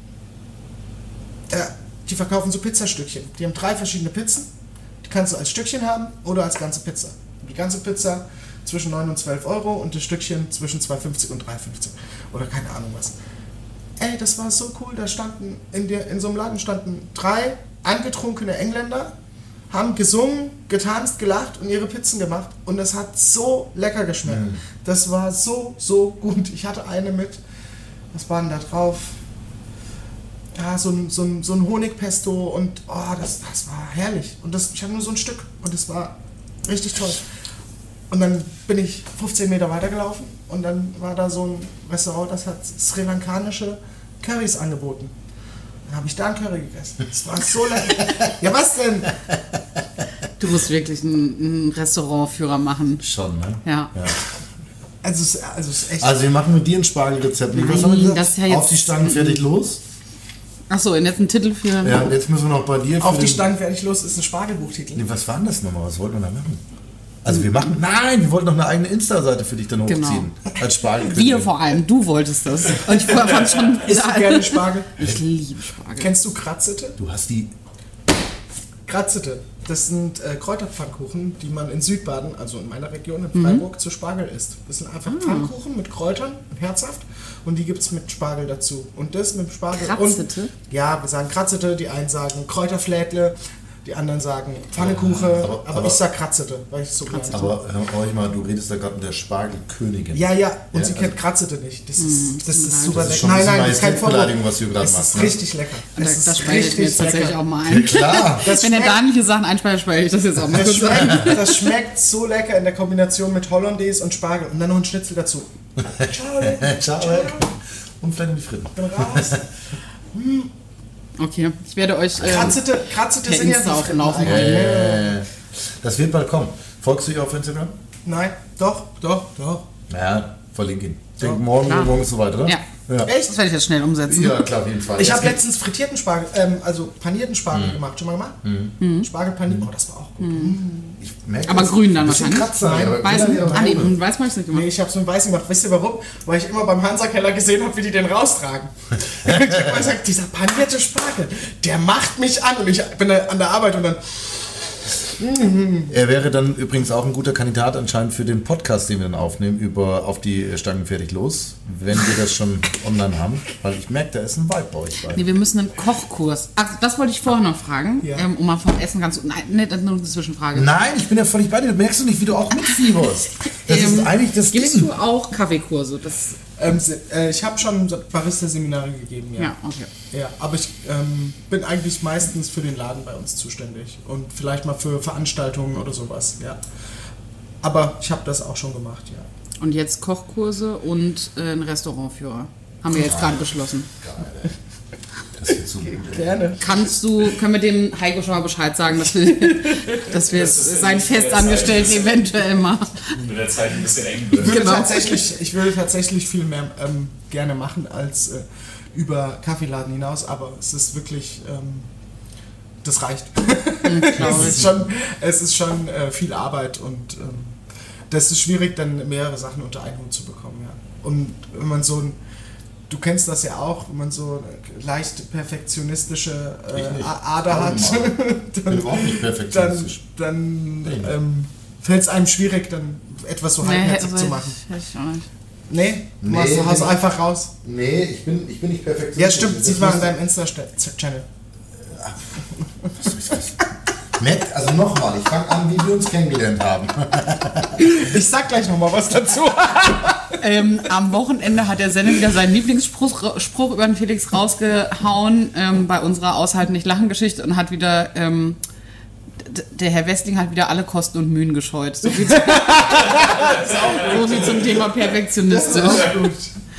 äh, die verkaufen so Pizzastückchen. Die haben drei verschiedene Pizzen, die kannst du als Stückchen haben oder als ganze Pizza. Die ganze Pizza zwischen neun und zwölf Euro und das Stückchen zwischen zwei fünfzig und drei fünfzig oder keine Ahnung was. Ey, das war so cool, da standen, in, der, in so einem Laden standen drei angetrunkene Engländer, haben gesungen, getanzt, gelacht und ihre Pizzen gemacht und das hat so lecker geschmeckt. Mhm. Das war so, so gut. Ich hatte eine mit, was war denn da drauf? Ja, so ein, so ein, so ein Honigpesto und oh, das, das war herrlich. Und das, ich hatte nur so ein Stück und das war richtig toll. Und dann bin ich fünfzehn Meter weitergelaufen und dann war da so ein Restaurant, das hat sri lankanische Currys angeboten. Dann habe ich da ein Curry gegessen. Das war so lecker. Ja, was denn? Du musst wirklich einen, einen Restaurantführer machen. Schon, ne? Ja. ja. Also, es, also es ist echt... Also wir machen mit dir ein Spargelrezept. Nein, was haben wir gesagt? das ist ja jetzt Auf die Stangen, fertig, los. Achso, und jetzt ein Titel für... Ja, und jetzt müssen wir noch bei dir... Auf die Stangen, fertig, los ist ein Spargelbuchtitel. Nee, was war denn das nochmal? Was wollten wir da machen? Also wir machen... Nein, wir wollten noch eine eigene Insta-Seite für dich dann hochziehen. Genau. Als Spargel. Wir vor allem, du wolltest das. Und ich fand schon... Isst du gerne Spargel? Ich liebe Spargel. Kennst du Kratzete? Du hast die... Kratzete. Das sind äh, Kräuterpfannkuchen, die man in Südbaden, also in meiner Region, in Freiburg, mhm. zu Spargel isst. Das sind einfach ah. Pfannkuchen mit Kräutern und herzhaft und die gibt es mit Spargel dazu. Und das mit Spargel... Kratzete? Und, ja, wir sagen Kratzete, die einen sagen Kräuterflädle, die anderen sagen Pfannekuche, aber, aber, aber ich sag Kratzete, weil ich so gerne. Aber hör euch mal, du redest da gerade mit der Spargelkönigin. Ja, ja, und ja, sie also kennt Kratzete nicht. Das ist, das ist super das ist lecker. Nein, nein, das ist kein Beleidigung, was du gerade machst. Es ist ne? richtig lecker. Das, ist das speichere ich mir jetzt tatsächlich lecker. Auch mal ein. Ja, klar. Das Wenn er Daniel Sachen einspeichert, speichere ich das jetzt auch mal. Das schmeckt, das schmeckt so lecker in der Kombination mit Hollandaise und Spargel und dann noch ein Schnitzel dazu. Ciao, ciao. Und vielleicht in die Fritten. Bin raus. Hm. Okay, ich werde euch äh, Kratzete, Kratzete sind ja auch laufen. Äh, das wird bald kommen. Folgst du ihr auf Instagram? Nein, doch, doch, doch. Ja, verlinke ihn. Ich denke, morgen, klar. morgen und so weiter, oder? Ja. ja. Echt? Das werde ich jetzt schnell umsetzen. Ja, klar, auf jeden Fall. Ich habe letztens frittierten Spargel, ähm, also panierten Spargel mhm. gemacht. Schon mal gemacht? Mhm. Spargel paniert. Oh, das war auch gut. Mhm. Ich merke, aber grün dann wahrscheinlich. Kratzer, Nein, aber weiß, ah, nee, weiß man es nicht gemacht. Nee, ich habe es mit weiß gemacht. Wisst ihr warum? Weil ich immer beim Hansa-Keller gesehen habe, wie die den raustragen. Ich habe immer gesagt, dieser panierte Spargel, der macht mich an. Und ich bin an der Arbeit und dann... Er wäre dann übrigens auch ein guter Kandidat anscheinend für den Podcast, den wir dann aufnehmen, über Auf die Stangen fertig los, wenn wir das schon online haben, weil ich merke, da ist ein Vibe bei euch beiden. Nee, wir müssen einen Kochkurs. Ach, das wollte ich vorher noch fragen, ja. ähm, um mal vom Essen ganz... Nein, nicht nur eine Zwischenfrage. Nein, ich bin ja völlig bei dir. Merkst du nicht, wie du auch mitfieberst? Das ähm, ist eigentlich das gibst Ding. Gibst du auch Kaffeekurse? Das Ähm, äh, ich habe schon Barista-Seminare gegeben, ja. Ja, okay. Ja, aber ich ähm, bin eigentlich meistens für den Laden bei uns zuständig und vielleicht mal für Veranstaltungen oder sowas, ja. Aber ich habe das auch schon gemacht, ja. Und jetzt Kochkurse und äh, ein Restaurantführer. Haben wir jetzt gerade beschlossen. Geil. Das wird so gut. Gerne. Kannst du, können wir dem Heiko schon mal Bescheid sagen, dass wir, dass wir das es seinen Festangestellten eventuell mal... Mit der Zeit ein bisschen eng wird. Ich würde, genau. tatsächlich, ich würde tatsächlich viel mehr ähm, gerne machen als äh, über Kaffeeladen hinaus, aber es ist wirklich... Ähm, das reicht. es ist schon, es ist schon äh, viel Arbeit und ähm, das ist schwierig, dann mehrere Sachen unter einen Hut zu bekommen. Ja. Und wenn man so ein, du kennst das ja auch, wenn man so eine leicht perfektionistische äh, Ader hat, dann, dann, dann ähm, fällt es einem schwierig, dann etwas so halbherzig nee, zu machen. Ich, ich auch nicht. Nee, du nee, machst, haust einfach raus. Nee, ich bin, ich bin nicht perfektionistisch. Ja, stimmt, sieht man in deinem Insta-Channel. Matt, also nochmal, ich fange an, wie wir uns kennengelernt haben. Ich sag gleich nochmal was dazu. ähm, am Wochenende hat der Senne wieder seinen Lieblingsspruch Spruch über den Felix rausgehauen ähm, bei unserer Aushalten nicht lachen Geschichte und hat wieder ähm, d- der Herr Westling hat wieder alle Kosten und Mühen gescheut. So viel, zu, so viel zum Thema perfektionistisch. Das ist auch gut.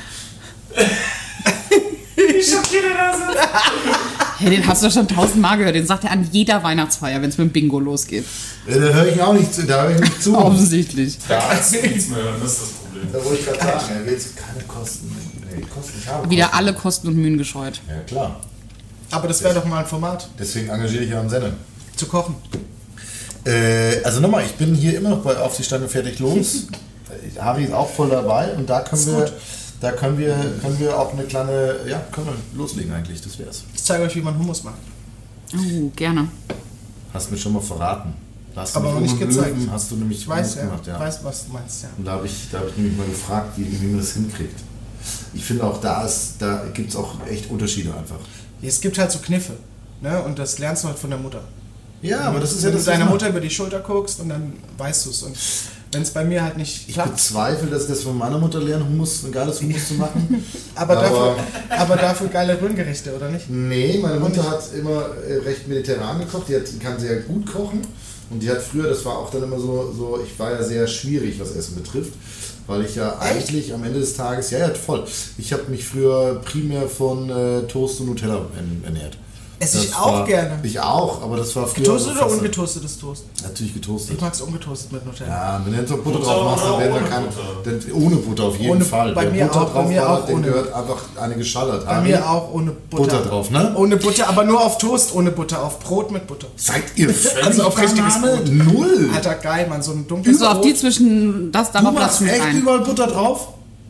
Wie schockiert er da sind. Hey, den hast du doch schon tausendmal gehört. Den sagt er an jeder Weihnachtsfeier, wenn es mit dem Bingo losgeht. Ja, da höre ich auch nicht zu. Da höre ich nicht zu. Offensichtlich. Da kannst du nichts mehr hören, das ist das Problem. Da wollte ich gerade sagen, er will jetzt keine Kosten. Nee, Kosten, ich habe Wieder Kosten. alle Kosten und Mühen gescheut. Ja, klar. Aber das wäre doch mal ein Format. Deswegen engagiere ich ja am Sender. Zu kochen. Äh, also nochmal, ich bin hier immer noch bei Auf die Stange fertig los. Harry ist auch voll dabei und da können Ist wir... gut. Da können wir, können wir auch eine kleine, ja, können wir loslegen eigentlich, das wär's. Ich zeige euch, wie man Hummus macht. Oh, gerne. Hast mir schon mal verraten. Hast Aber du noch mich nicht ohne gezeigt. Löwen, hast du nämlich Ich weiß, Hummus ja. gemacht, ja. Ich weiß, was du meinst, ja. Und da habe ich, da hab ich nämlich mal gefragt, wie, wie man das hinkriegt. Ich finde auch, da, ist, da gibt es auch echt Unterschiede einfach. Es gibt halt so Kniffe. Ne? Und das lernst du halt von der Mutter. Ja, aber das ist ja Wenn das, du deiner was Mutter über die Schulter guckst und dann weißt du es. Und wenn es bei mir halt nicht ich klappt. bezweifle, dass ich das von meiner Mutter lernen muss, ein geiles Hummus zu machen. Aber, aber dafür, aber dafür geile Rührgerichte, oder nicht? Nee, meine Mutter hat immer äh, recht mediterran gekocht, die, hat, die kann sehr gut kochen und die hat früher, das war auch dann immer so, so, ich war ja sehr schwierig, was Essen betrifft, weil ich ja eigentlich am Ende des Tages, ja, ja, voll, ich habe mich früher primär von äh, Toast und Nutella ernährt. Esse ich Das auch war, gerne. Ich auch, aber das war früher... Getoastet oder fast- ungetoastetes Toast? Natürlich getoastet. Ich mag es ungetoastet mit Nutella. Ja, wenn du jetzt noch Butter, Butter drauf machst, dann oder werden da ohne keine... Butter? Dann, ohne Butter auf jeden Ohne- Fall. bei Wer mir Butter auch, bei drauf mir ballert, auch dem ohne. gehört einfach eine geschallert. Bei mir auch ohne Butter. Butter drauf, ne? Ohne Butter, aber nur auf Toast ohne Butter, auf Brot mit Butter. Seid ihr völlig Also auf richtiges Banane? Brot. Null. Alter, geil, man, so ein dunkles So auf die Brot. zwischen das Du darauf machst lassen wir echt rein. überall Butter drauf?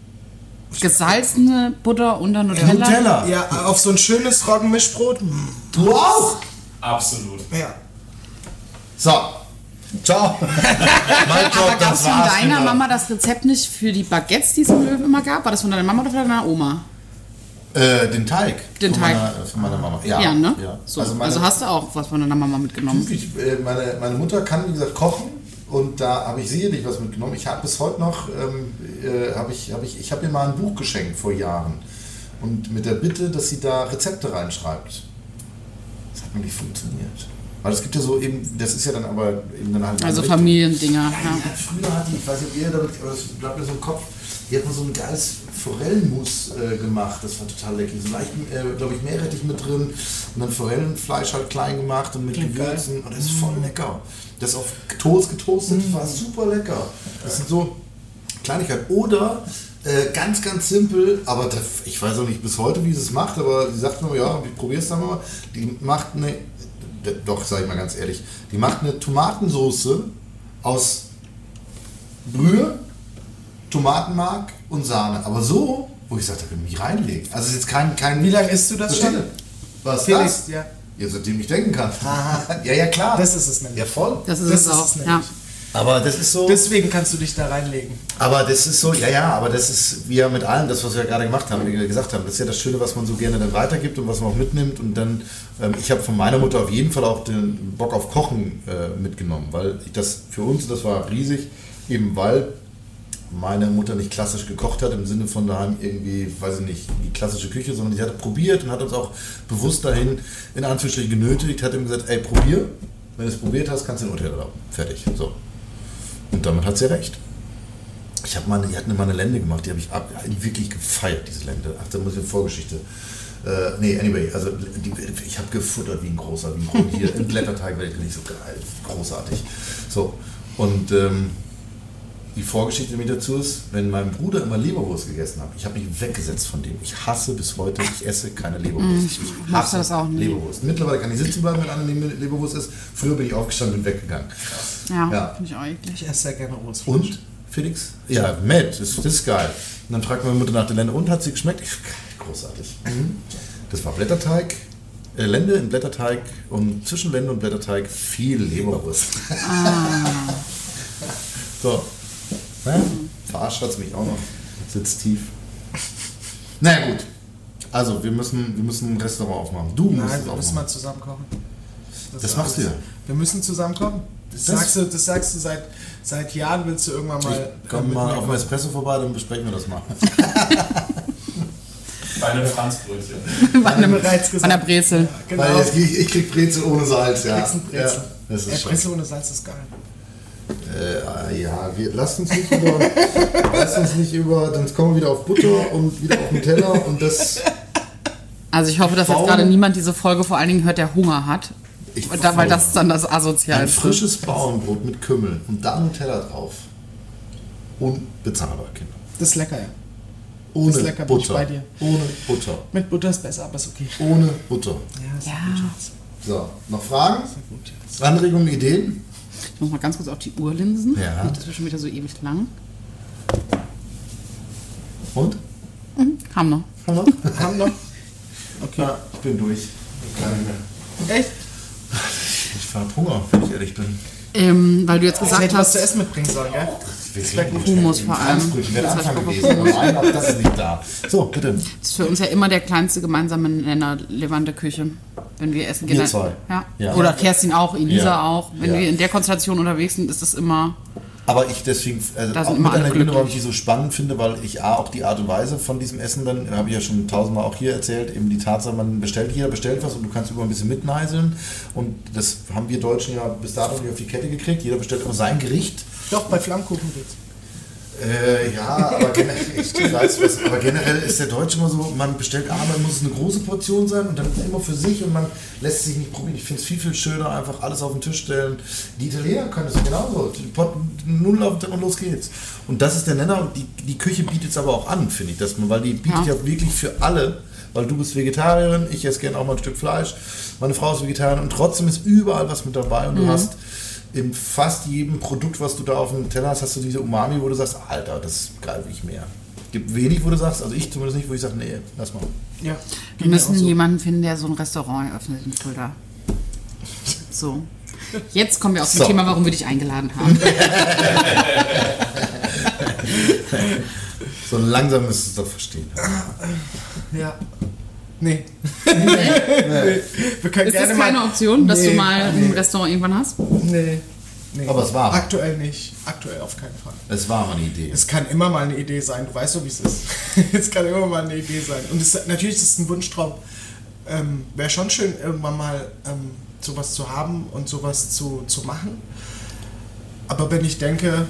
Gesalzene Butter unter Nutella. Nutella. Ja, auf so ein schönes Roggenmischbrot. Mm. Du auch? Absolut. Ja. So. Ciao. mein Job, Aber gab das es von war's deiner wieder. Mama das Rezept nicht für die Baguettes, die es im Löwen immer gab? War das von deiner Mama oder von deiner Oma? Äh, den Teig. Den von Teig. Meiner, von meiner Mama. Ja, Ja, ne? Ja. So. Also, Also, meine, hast du auch was von deiner Mama mitgenommen? ich, äh, meine, meine Mutter kann, wie gesagt, kochen. Und da habe ich sicherlich was mitgenommen. Ich habe bis heute noch, ähm, äh, habe ich, habe ich, ich habe ihr mal ein Buch geschenkt vor Jahren. Und mit der Bitte, dass sie da Rezepte reinschreibt. Das hat noch nicht funktioniert. Weil es gibt ja so eben, das ist ja dann aber eben dann halt... Also Richtung. Familiendinger. Ja, Ja. die hat früher hat die, ich weiß nicht, ob ihr damit, aber das bleibt mir so im Kopf, die hat mal so ein geiles Forellenmus äh, gemacht, das war total lecker. So leicht, äh, glaube ich, Meerrettich mit drin und dann Forellenfleisch halt klein gemacht und mit Klingt Gewürzen und das ist voll lecker. Das auf Toast getoastet, Mm. war super lecker. Das sind so Kleinigkeiten. Oder äh, ganz, ganz simpel, aber das, ich weiß auch nicht bis heute, wie sie es macht, aber sie sagt mir, ja, ich probiere es dann mal. Die macht eine, doch, sage ich mal ganz ehrlich, die macht eine Tomatensoße aus Brühe, Tomatenmark und Sahne. Aber so, wo ich sage, da kann ich mich reinlegen. Also es ist jetzt kein... kein Wie lange isst du das schon? Was Felix, das? ja. Ja, seitdem ich denken kann. ja, ja, klar. Das ist es nämlich. Ja, voll. Das ist Das es ist auch. es nämlich. Ja. Aber das ist so... Deswegen kannst du dich da reinlegen. Aber das ist so, ja, ja, aber das ist, wie ja mit allem, das, was wir ja gerade gemacht haben, wie wir gesagt haben, das ist ja das Schöne, was man so gerne dann weitergibt und was man auch mitnimmt. Und dann, ähm, ich habe von meiner Mutter auf jeden Fall auch den Bock auf Kochen äh, mitgenommen, weil ich das für uns, das war riesig, eben weil meine Mutter nicht klassisch gekocht hat, im Sinne von daheim irgendwie, weiß ich nicht, die klassische Küche, sondern die hat probiert und hat uns auch bewusst dahin, in Anführungsstrichen, genötigt, hat ihm gesagt, ey, probier, wenn du es probiert hast, kannst du den Urteil erlauben. Fertig, so. Und damit hat sie recht. Ich habe mal, die hatten mal eine Lende gemacht, die habe ich ab, wirklich gefeiert, diese Lende. Ach, da muss ich eine Vorgeschichte. Äh, nee, anyway, also die, ich habe gefuttert wie ein großer, wie ein großer, hier im Blätterteig, weil ich nicht so geil, großartig. So, und ähm, die Vorgeschichte mit dazu ist, wenn mein Bruder immer Leberwurst gegessen hat, ich habe mich weggesetzt von dem. Ich hasse bis heute, ich esse keine Leberwurst. Ich machst du hasse das auch nie? Leberwurst. Mittlerweile kann ich sitzen bleiben, wenn einer neben mir Leberwurst ist. Früher bin ich aufgestanden und weggegangen. Ja, Ja. finde ich auch eklig. Ich esse sehr gerne rohes Fleisch. Und, Felix? Ja, Matt, das, das ist geil. Und dann fragt meine Mutter nach der Lende, und hat sie geschmeckt? Ich, großartig. Das war Blätterteig, äh, Lende in Blätterteig und zwischen Lende und Blätterteig viel Leberwurst. Ah. So. Ja, verarscht hat es mich auch noch. Sitzt tief. Na ja, gut. Also, wir müssen, wir müssen ein Restaurant aufmachen. Du musst Nein, es wir müssen mal aufmachen. zusammen kochen. Das, Das machst alles. du ja. Wir müssen zusammen kommen. Das, Das- sagst du, das sagst du seit, seit Jahren, willst du irgendwann mal... Ich komm mit mal mir auf dem kommen. Espresso vorbei, dann besprechen wir das mal. Bei einem Franzbrötchen. Bei, einem, bereits bei einer gesagt. Brezel. Genau. Weil jetzt, ich, ich krieg Brezel ohne Salz, ja. Kriegst einen Brezel. Ja, das Ey, ist schon. Brezel ohne Salz ist geil. Äh, ja, wir, lasst uns nicht über, lasst uns nicht über, dann kommen wir wieder auf Butter und wieder auf den Teller und das, Also ich hoffe, dass jetzt Baum- gerade niemand diese Folge vor allen Dingen hört, der Hunger hat. Ich- da, weil das ist dann das ein Asozialste. frisches Bauernbrot mit Kümmel und da Nutella drauf. Unbezahlbar, Kinder. Das ist lecker, ja. Ohne ist lecker, bin ich Butter. bei dir. Ohne Butter. Mit Butter ist besser, aber ist okay. Ohne Butter. Ja, ist Ja. gut jetzt. So, noch Fragen? Ist gut jetzt. Anregungen, Ideen? Ich muss mal ganz kurz auf die Uhr linsen. Ja. Nicht, das wird schon wieder so ewig lang. Und? Mhm, haben noch. Hallo? Haben noch? Okay. Ja, ich bin durch. Ich kann nicht mehr. Echt? Ich hab Hunger, wenn ich ehrlich bin. Ähm, weil du jetzt Ich gesagt hätte was zu hast, essen mitbringen sollen, gell? Humus vor allem. Ich wäre Das heißt Anfang Bock auf gewesen, Humus. aber nein, auch das ist nicht da. So, bitte. das ist für uns ja immer der kleinste gemeinsame Nenner Levante Küche. Wenn wir essen gehen. Wir zwei. Ja. Ja. Oder Kerstin auch, Elisa Ja. auch. Wenn Ja. wir in der Konstellation unterwegs sind, ist das immer. Aber ich deswegen, also Da sind auch immer mit alle einer Gründe, warum ich glücklich. die so spannend finde, weil ich A, auch die Art und Weise von diesem Essen dann, habe ich ja schon tausendmal auch hier erzählt, eben die Tatsache, man bestellt, jeder bestellt was und du kannst über ein bisschen mitneiseln und das haben wir Deutschen ja bis dato nicht auf die Kette gekriegt, jeder bestellt immer sein Gericht. Doch, bei Flammkuchen geht's. Äh, ja, aber generell, ich weiß was, aber generell ist der Deutsche immer so, man bestellt A, dann muss es eine große Portion sein und dann immer für sich und man lässt sich nicht probieren. Ich finde es viel, viel schöner, einfach alles auf den Tisch stellen. Die Italiener können das genauso. Die Pot, Nudeln auf den Tisch und los geht's. Und das ist der Nenner und die, die Küche bietet es aber auch an, finde ich, dass man, weil die bietet ja. Ja. wirklich für alle, weil du bist Vegetarierin, ich esse gerne auch mal ein Stück Fleisch, meine Frau ist Vegetarierin und trotzdem ist überall was mit dabei und du hast in fast jedem Produkt, was du da auf dem Teller hast, hast du diese Umami, wo du sagst, Alter, das greife ich mehr. Gibt wenig, wo du sagst, also ich zumindest nicht, wo ich sage, nee, lass mal. Ja. Wir müssen jemanden finden, der so ein Restaurant eröffnet in Fulda. So. Jetzt kommen wir auf So. das Thema, warum wir dich eingeladen haben. So langsam müsstest du es doch verstehen. Ja. Nee. nee. Wir können Ist gerne das keine mal. Option, dass Nee, du mal ein nee. Restaurant irgendwann hast? Nee. nee. Aber es war. Aktuell nicht. Aktuell auf keinen Fall. Es war mal eine Idee. Es kann immer mal eine Idee sein, du weißt so, wie es ist. Es kann immer mal eine Idee sein. Und es, natürlich ist es ein Wunschtraum. Ähm, Wäre schon schön, irgendwann mal ähm, sowas zu haben und sowas zu, zu machen. Aber wenn ich denke,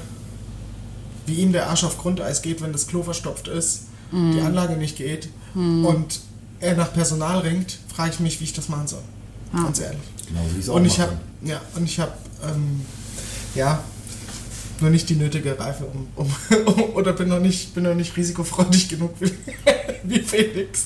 wie ihm der Arsch auf Grundeis geht, wenn das Klo verstopft ist, mm. die Anlage nicht geht mm. und er nach Personal ringt, frage ich mich, wie ich das machen soll. Ah. Ganz ehrlich. Genau, wie es auch und ich habe machen. ja, und ich habe ähm, ja nur nicht die nötige Reife um, um oder bin noch nicht bin noch nicht risikofreudig genug wie, wie Felix.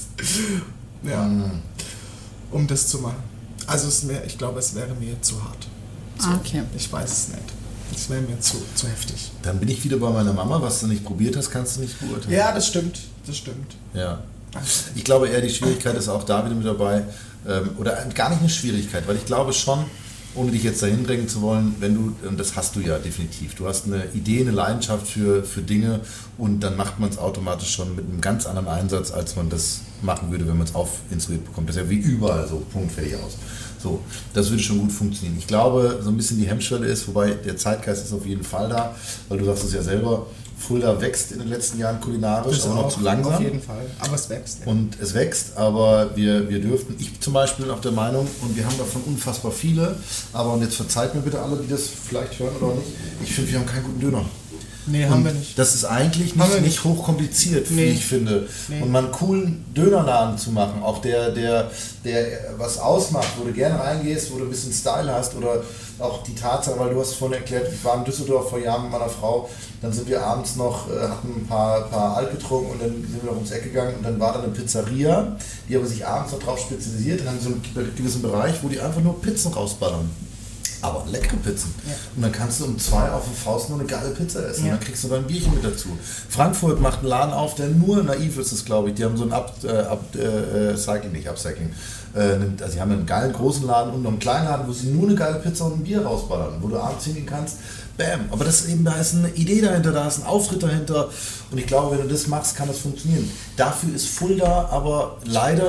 Ja, Mm. um das zu machen. Also es wär, ich glaube, es wäre mir zu hart. So, Ah, okay. Ich weiß es nicht. Es wäre mir zu, zu heftig. Dann bin ich wieder bei meiner Mama, was du nicht probiert hast, kannst du nicht beurteilen. Ja, das stimmt. Das stimmt. Ja. Ich glaube eher, die Schwierigkeit ist auch da wieder mit dabei. Ähm, oder gar nicht eine Schwierigkeit, weil ich glaube schon, ohne dich jetzt dahin drängen zu wollen, wenn du, und das hast du ja definitiv, du hast eine Idee, eine Leidenschaft für, für Dinge und dann macht man es automatisch schon mit einem ganz anderen Einsatz, als man das machen würde, wenn man es aufinstruiert bekommt. Das ist ja wie überall so, Punkt, fertig aus. So, das würde schon gut funktionieren. Ich glaube, so ein bisschen die Hemmschwelle ist, wobei der Zeitgeist ist auf jeden Fall da, weil du sagst es ja selber, Fulda wächst in den letzten Jahren kulinarisch, Das aber noch auch, zu langsam. Auf jeden Fall. Aber es wächst. Ja. Und es wächst, aber wir, wir dürften, ich zum Beispiel bin auch der Meinung, und wir haben davon unfassbar viele, aber und jetzt verzeiht mir bitte alle, die das vielleicht hören oder nicht, ich finde, wir haben keinen guten Döner. Nee, Und haben wir nicht. das ist eigentlich Haben nicht, wir nicht nicht. hochkompliziert, Nee. wie ich finde. Nee. Und mal einen coolen Dönerladen zu machen, auch der, der, der was ausmacht, wo du gerne reingehst, wo du ein bisschen Style hast oder auch die Tatsache, weil du hast vorhin erklärt, ich war in Düsseldorf vor Jahren mit meiner Frau, dann sind wir abends noch, äh, hatten ein paar, paar Alt getrunken und dann sind wir noch ums Eck gegangen und dann war da eine Pizzeria, die aber sich abends noch drauf spezialisiert und haben so einen gewissen Bereich, wo die einfach nur Pizzen rausballern. Aber leckere Pizzen. Ja. Und dann kannst du um zwei auf der Faust nur eine geile Pizza essen. Ja. Und dann kriegst du dann ein Bierchen mit dazu. Frankfurt macht einen Laden auf, der nur naiv ist, es glaube ich. Die haben so ein Up, äh, Up, äh, Cycling, nicht Upcycling. Äh, nimmt- also sie haben einen geilen großen Laden und noch einen kleinen Laden, wo sie nur eine geile Pizza und ein Bier rausballern. Wo du abends hingehen kannst. Bam. Aber das ist eben, da ist eine Idee dahinter, da ist ein Auftritt dahinter. Und ich glaube, wenn du das machst, kann das funktionieren. Dafür ist Fulda aber leider noch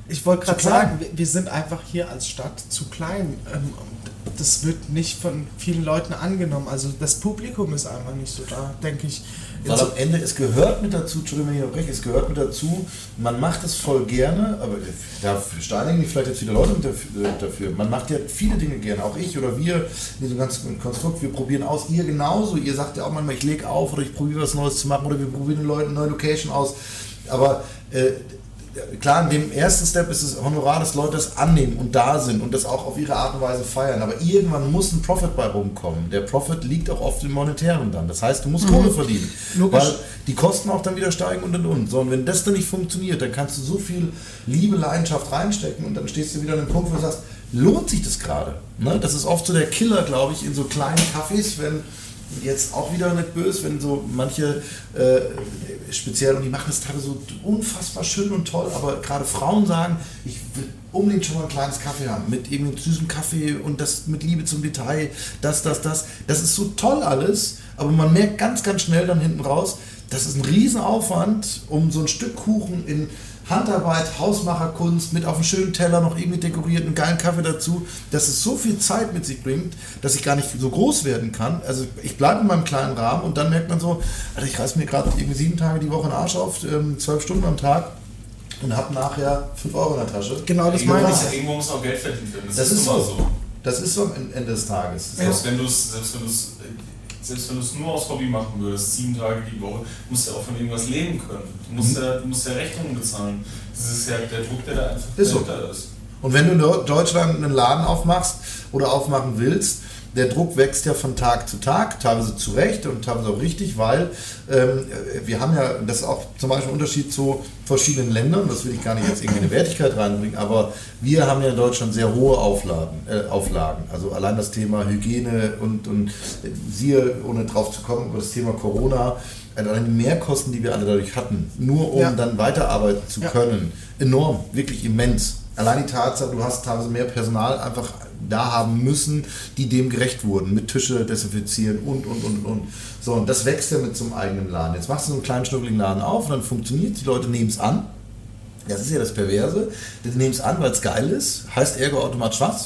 Ich wollte gerade sagen, wir, wir sind einfach hier als Stadt zu klein. Ähm, das wird nicht von vielen Leuten angenommen. Also das Publikum ist einfach nicht so da, denke ich. Weil am Ende, es gehört mit dazu, Entschuldigung, wenn ich unterbreche, es gehört mit dazu, man macht es voll gerne, aber da steinigen mich vielleicht jetzt viele Leute mit dafür. Man macht ja viele Dinge gerne, auch ich oder wir in diesem ganzen Konstrukt, wir probieren aus, ihr genauso, ihr sagt ja auch manchmal, ich lege auf oder ich probiere was Neues zu machen oder wir probieren den Leuten eine neue Location aus, aber äh, klar, in dem ersten Step ist es Honorar, dass Leute das annehmen und da sind und das auch auf ihre Art und Weise feiern. Aber irgendwann muss ein Profit bei rumkommen. Der Profit liegt auch oft im Monetären dann. Das heißt, du musst mhm. Kohle verdienen. Logisch. Weil die Kosten auch dann wieder steigen und und und. So, und wenn das dann nicht funktioniert, dann kannst du so viel Liebe, Leidenschaft reinstecken und dann stehst du wieder an einem Punkt, wo du sagst, lohnt sich das gerade? Ne? Das ist oft so der Killer, glaube ich, in so kleinen Cafés, wenn jetzt auch wieder nicht böse, wenn so manche äh, speziell, und die machen das teilweise so unfassbar schön und toll, aber gerade Frauen sagen, ich will unbedingt schon mal ein kleines Kaffee haben, mit irgendeinem süßen Kaffee und das mit Liebe zum Detail, das, das, das. Das ist so toll alles, aber man merkt ganz, ganz schnell dann hinten raus, das ist ein Riesenaufwand, um so ein Stück Kuchen in Handarbeit, Hausmacherkunst, mit auf einem schönen Teller noch irgendwie dekoriert, einen geilen Kaffee dazu, dass es so viel Zeit mit sich bringt, dass ich gar nicht so groß werden kann. Also ich bleibe in meinem kleinen Rahmen und dann merkt man so, also ich reiß mir gerade irgendwie sieben Tage die Woche den Arsch auf, ähm, zwölf Stunden am Tag und habe nachher fünf Euro in der Tasche. Genau, das meine ich. Irgendwo muss auch Geld verdienen werden. Das, das ist, ist immer so. so. Das ist so am Ende des Tages. Selbst wenn du es selbst wenn du's, selbst wenn du es nur aus Hobby machen würdest, sieben Tage die Woche, musst du ja auch von irgendwas leben können. Du musst, mhm. ja, du musst ja Rechnungen bezahlen. Das ist ja der Druck, der da einfach ist so. da ist. Und wenn du in Deutschland einen Laden aufmachst oder aufmachen willst, der Druck wächst ja von Tag zu Tag, teilweise zu Recht und teilweise auch richtig, weil ähm, wir haben ja, das ist auch zum Beispiel ein Unterschied zu verschiedenen Ländern, das will ich gar nicht jetzt irgendwie eine Wertigkeit reinbringen, aber wir haben ja in Deutschland sehr hohe Auflagen, äh, Auflagen. Also allein das Thema Hygiene und, und äh, siehe, ohne drauf zu kommen, über das Thema Corona, allein die Mehrkosten, die wir alle dadurch hatten, nur um ja. dann weiterarbeiten zu ja. können, enorm, wirklich immens. Allein die Tatsache, du hast teilweise mehr Personal einfach da haben müssen, die dem gerecht wurden, mit Tische desinfizieren und, und, und, und. So, und das wächst ja mit so einem eigenen Laden. Jetzt machst du so einen kleinen schnuckeligen Laden auf und dann funktioniert, die Leute nehmen es an. Das ist ja das Perverse. Die nehmen es an, weil es geil ist. Heißt ergo automatisch was?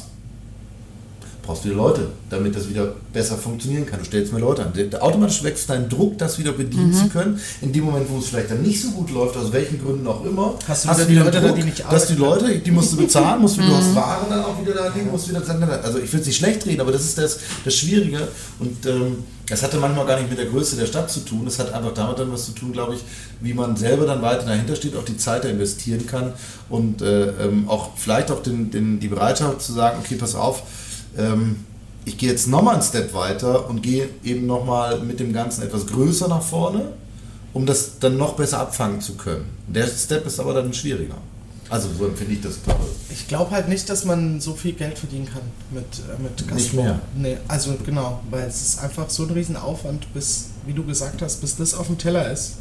Brauchst du wieder Leute, damit das wieder besser funktionieren kann. Du stellst mehr Leute an. Automatisch wächst dein Druck, das wieder bedienen mhm. zu können. In dem Moment, wo es vielleicht dann nicht so gut läuft, aus welchen Gründen auch immer, hast du, hast du wieder die Leute, Druck, die nicht arbeiten. Dass die Leute, die musst du bezahlen, musst, mhm. du hast Waren dann auch wieder da liegen, musst wieder, also ich will es nicht schlecht reden, aber das ist das, das Schwierige. Und ähm, das hatte manchmal gar nicht mit der Größe der Stadt zu tun. Das hat einfach damit dann was zu tun, glaube ich, wie man selber dann weiter dahinter steht, auch die Zeit da investieren kann und äh, ähm, auch vielleicht auch den, den, die Bereitschaft zu sagen, okay, pass auf, ich gehe jetzt nochmal einen Step weiter und gehe eben nochmal mit dem Ganzen etwas größer nach vorne, um das dann noch besser abfangen zu können. Der Step ist aber dann schwieriger. Also so empfinde ich das, glaube ich. Ich glaube halt nicht, dass man so viel Geld verdienen kann mit, äh, mit Gastro. Nicht mehr. Nee, also genau, weil es ist einfach so ein Riesenaufwand, bis, wie du gesagt hast, bis das auf dem Teller ist.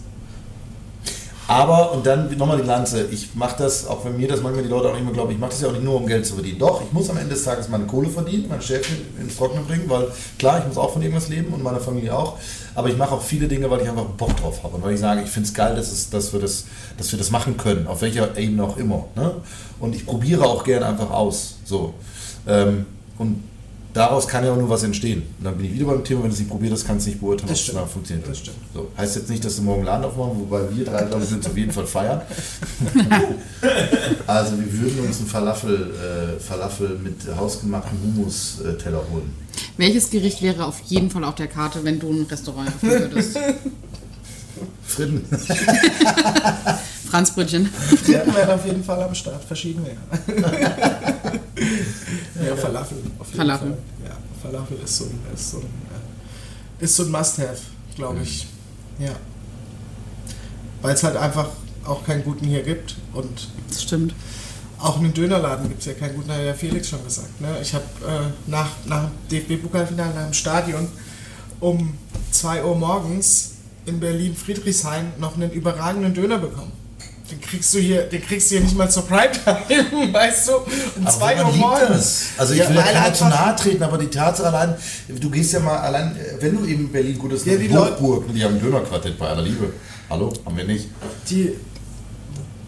Aber, und dann nochmal die Lanze, ich mache das, auch wenn mir das manchmal die Leute auch nicht mehr glauben, ich mache das ja auch nicht nur, um Geld zu verdienen. Doch, ich muss am Ende des Tages meine Kohle verdienen, mein Schäfchen ins Trockene bringen, weil klar, ich muss auch von irgendwas leben und meine Familie auch, aber ich mache auch viele Dinge, weil ich einfach Bock drauf habe und weil ich sage, ich finde es geil, dass, es, dass, wir das, dass wir das machen können, auf welcher Ebene auch immer. Ne? Und ich probiere auch gerne einfach aus. So. Ähm, und daraus kann ja auch nur was entstehen. Und dann bin ich wieder beim Thema, wenn du es nicht probierst, kannst du nicht beurteilen, was danach funktioniert. Das stimmt. So. Heißt jetzt nicht, dass du morgen einen Laden aufmachen, wobei wir drei, glaube ich, uns auf jeden Fall feiern. Also wir würden uns einen Falafel, äh, Falafel mit hausgemachten Hummus-Teller holen. Welches Gericht wäre auf jeden Fall auf der Karte, wenn du ein Restaurant öffnen würdest? Fritten. Franzbrötchen. Fritten wären auf jeden Fall am Start, verschiedene. Ja, Falafel. Auf jeden Falafel. Fall. Ja, Falafel ist so ein, ist so ein, ist so ein Must-Have, glaube ich. Ja. Weil es halt einfach auch keinen guten hier gibt. Und das stimmt. Auch in den Dönerladen gibt es ja keinen guten, hat ja Felix schon gesagt. Ne? Ich habe äh, nach, nach dem D F B-Pokalfinale nach dem Stadion um zwei Uhr morgens in Berlin-Friedrichshain noch einen überragenden Döner bekommen. Den kriegst du hier, den kriegst du hier nicht mal zur Primetime, weißt du? Um zwei Uhr morgens. Also ich ja, will ja keiner zu nahe treten, aber die Tatsache allein, du gehst ja mal allein, wenn du eben Berlin gut ist, ja, die Burgburg, die haben ein Dönerquartett bei aller Liebe. Hallo, haben wir nicht. Die,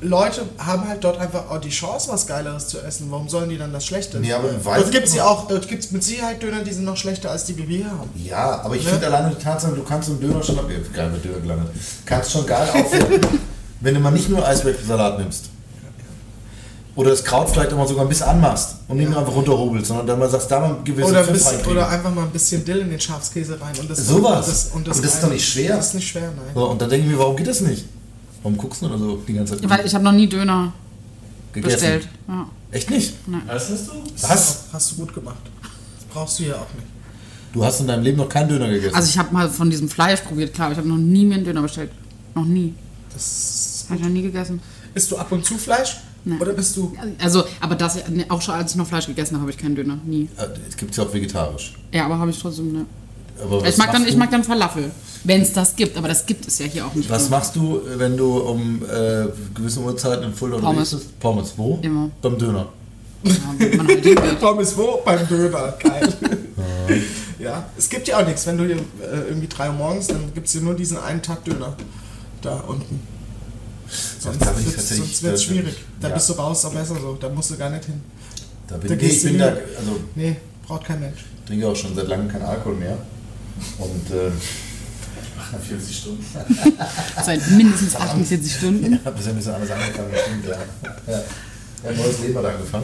Leute haben halt dort einfach auch die Chance, was Geileres zu essen. Warum sollen die dann das Schlechte? Nee, aber weiß dort gibt es ja auch, dort gibt es mit Sicherheit Döner, die sind noch schlechter als die, die wir hier haben. Ja, aber ich Ne? finde alleine die Tatsache, du kannst so einen Döner schon, hab ich geil mit Döner gelandet, kannst schon geil aufwerten, wenn du mal nicht nur Eisbergsalat nimmst. Oder das Kraut vielleicht auch mal sogar ein bisschen anmachst und nicht nur einfach runterhobelst, sondern dann mal sagst, da mal gewisse Oder, ein Pfiff bisschen, reinkriegen. oder einfach mal ein bisschen Dill in den Schafskäse rein. Und das, Sowas. Und das, und das, Und das ist doch nicht schwer. Das ist nicht schwer, nein. So, und dann denke ich mir, warum geht das nicht? Warum guckst du oder so die ganze Zeit? Weil ich habe noch nie Döner gegessen? bestellt. Ja. Echt nicht? Was hast du? Was? Hast du gut gemacht. Das brauchst du ja auch nicht. Du hast in deinem Leben noch keinen Döner gegessen? Also ich habe mal von diesem Fleisch probiert, klar, aber ich habe noch nie mir einen Döner bestellt. Noch nie. Das Habe ich noch nie gegessen. Isst du ab und zu Fleisch? Nein. Oder bist du... Also, aber das auch schon, als ich noch Fleisch gegessen habe, habe ich keinen Döner. Nie. Es gibt ja auch vegetarisch. Ja, aber habe ich trotzdem, ne. Aber was Ich mag, dann, machst ich du? mag dann Falafel, wenn es das gibt, aber das gibt es ja hier auch nicht. Was mehr. machst du, wenn du um äh, gewisse Uhrzeiten in Fulda Pommes. unterwegs bist? Pommes. Wo? Immer. Beim Döner. Ja, wenn man halt hingeht. Pommes wo? Beim Döner. Geil. Ja, es gibt ja auch nichts. Wenn du hier äh, irgendwie drei Uhr morgens, dann gibt es hier nur diesen einen Tag Döner. Da unten. Sonst da bin ich wird's- tatsächlich- sonst wird es da- schwierig. Da ja. bist du raus, auch besser so. Da musst du gar nicht hin. Da bin Da nee, ich gehst du bin da, lieber- also Nee, braucht kein Mensch. trinke auch schon seit langem keinen Alkohol mehr. Und äh, achtundvierzig Stunden. Seit mindestens achtundvierzig Stunden. habe bisher ein bisschen anders angefangen. Stimmt, ja. Ja. Ja, ein neues Leben hat angefangen.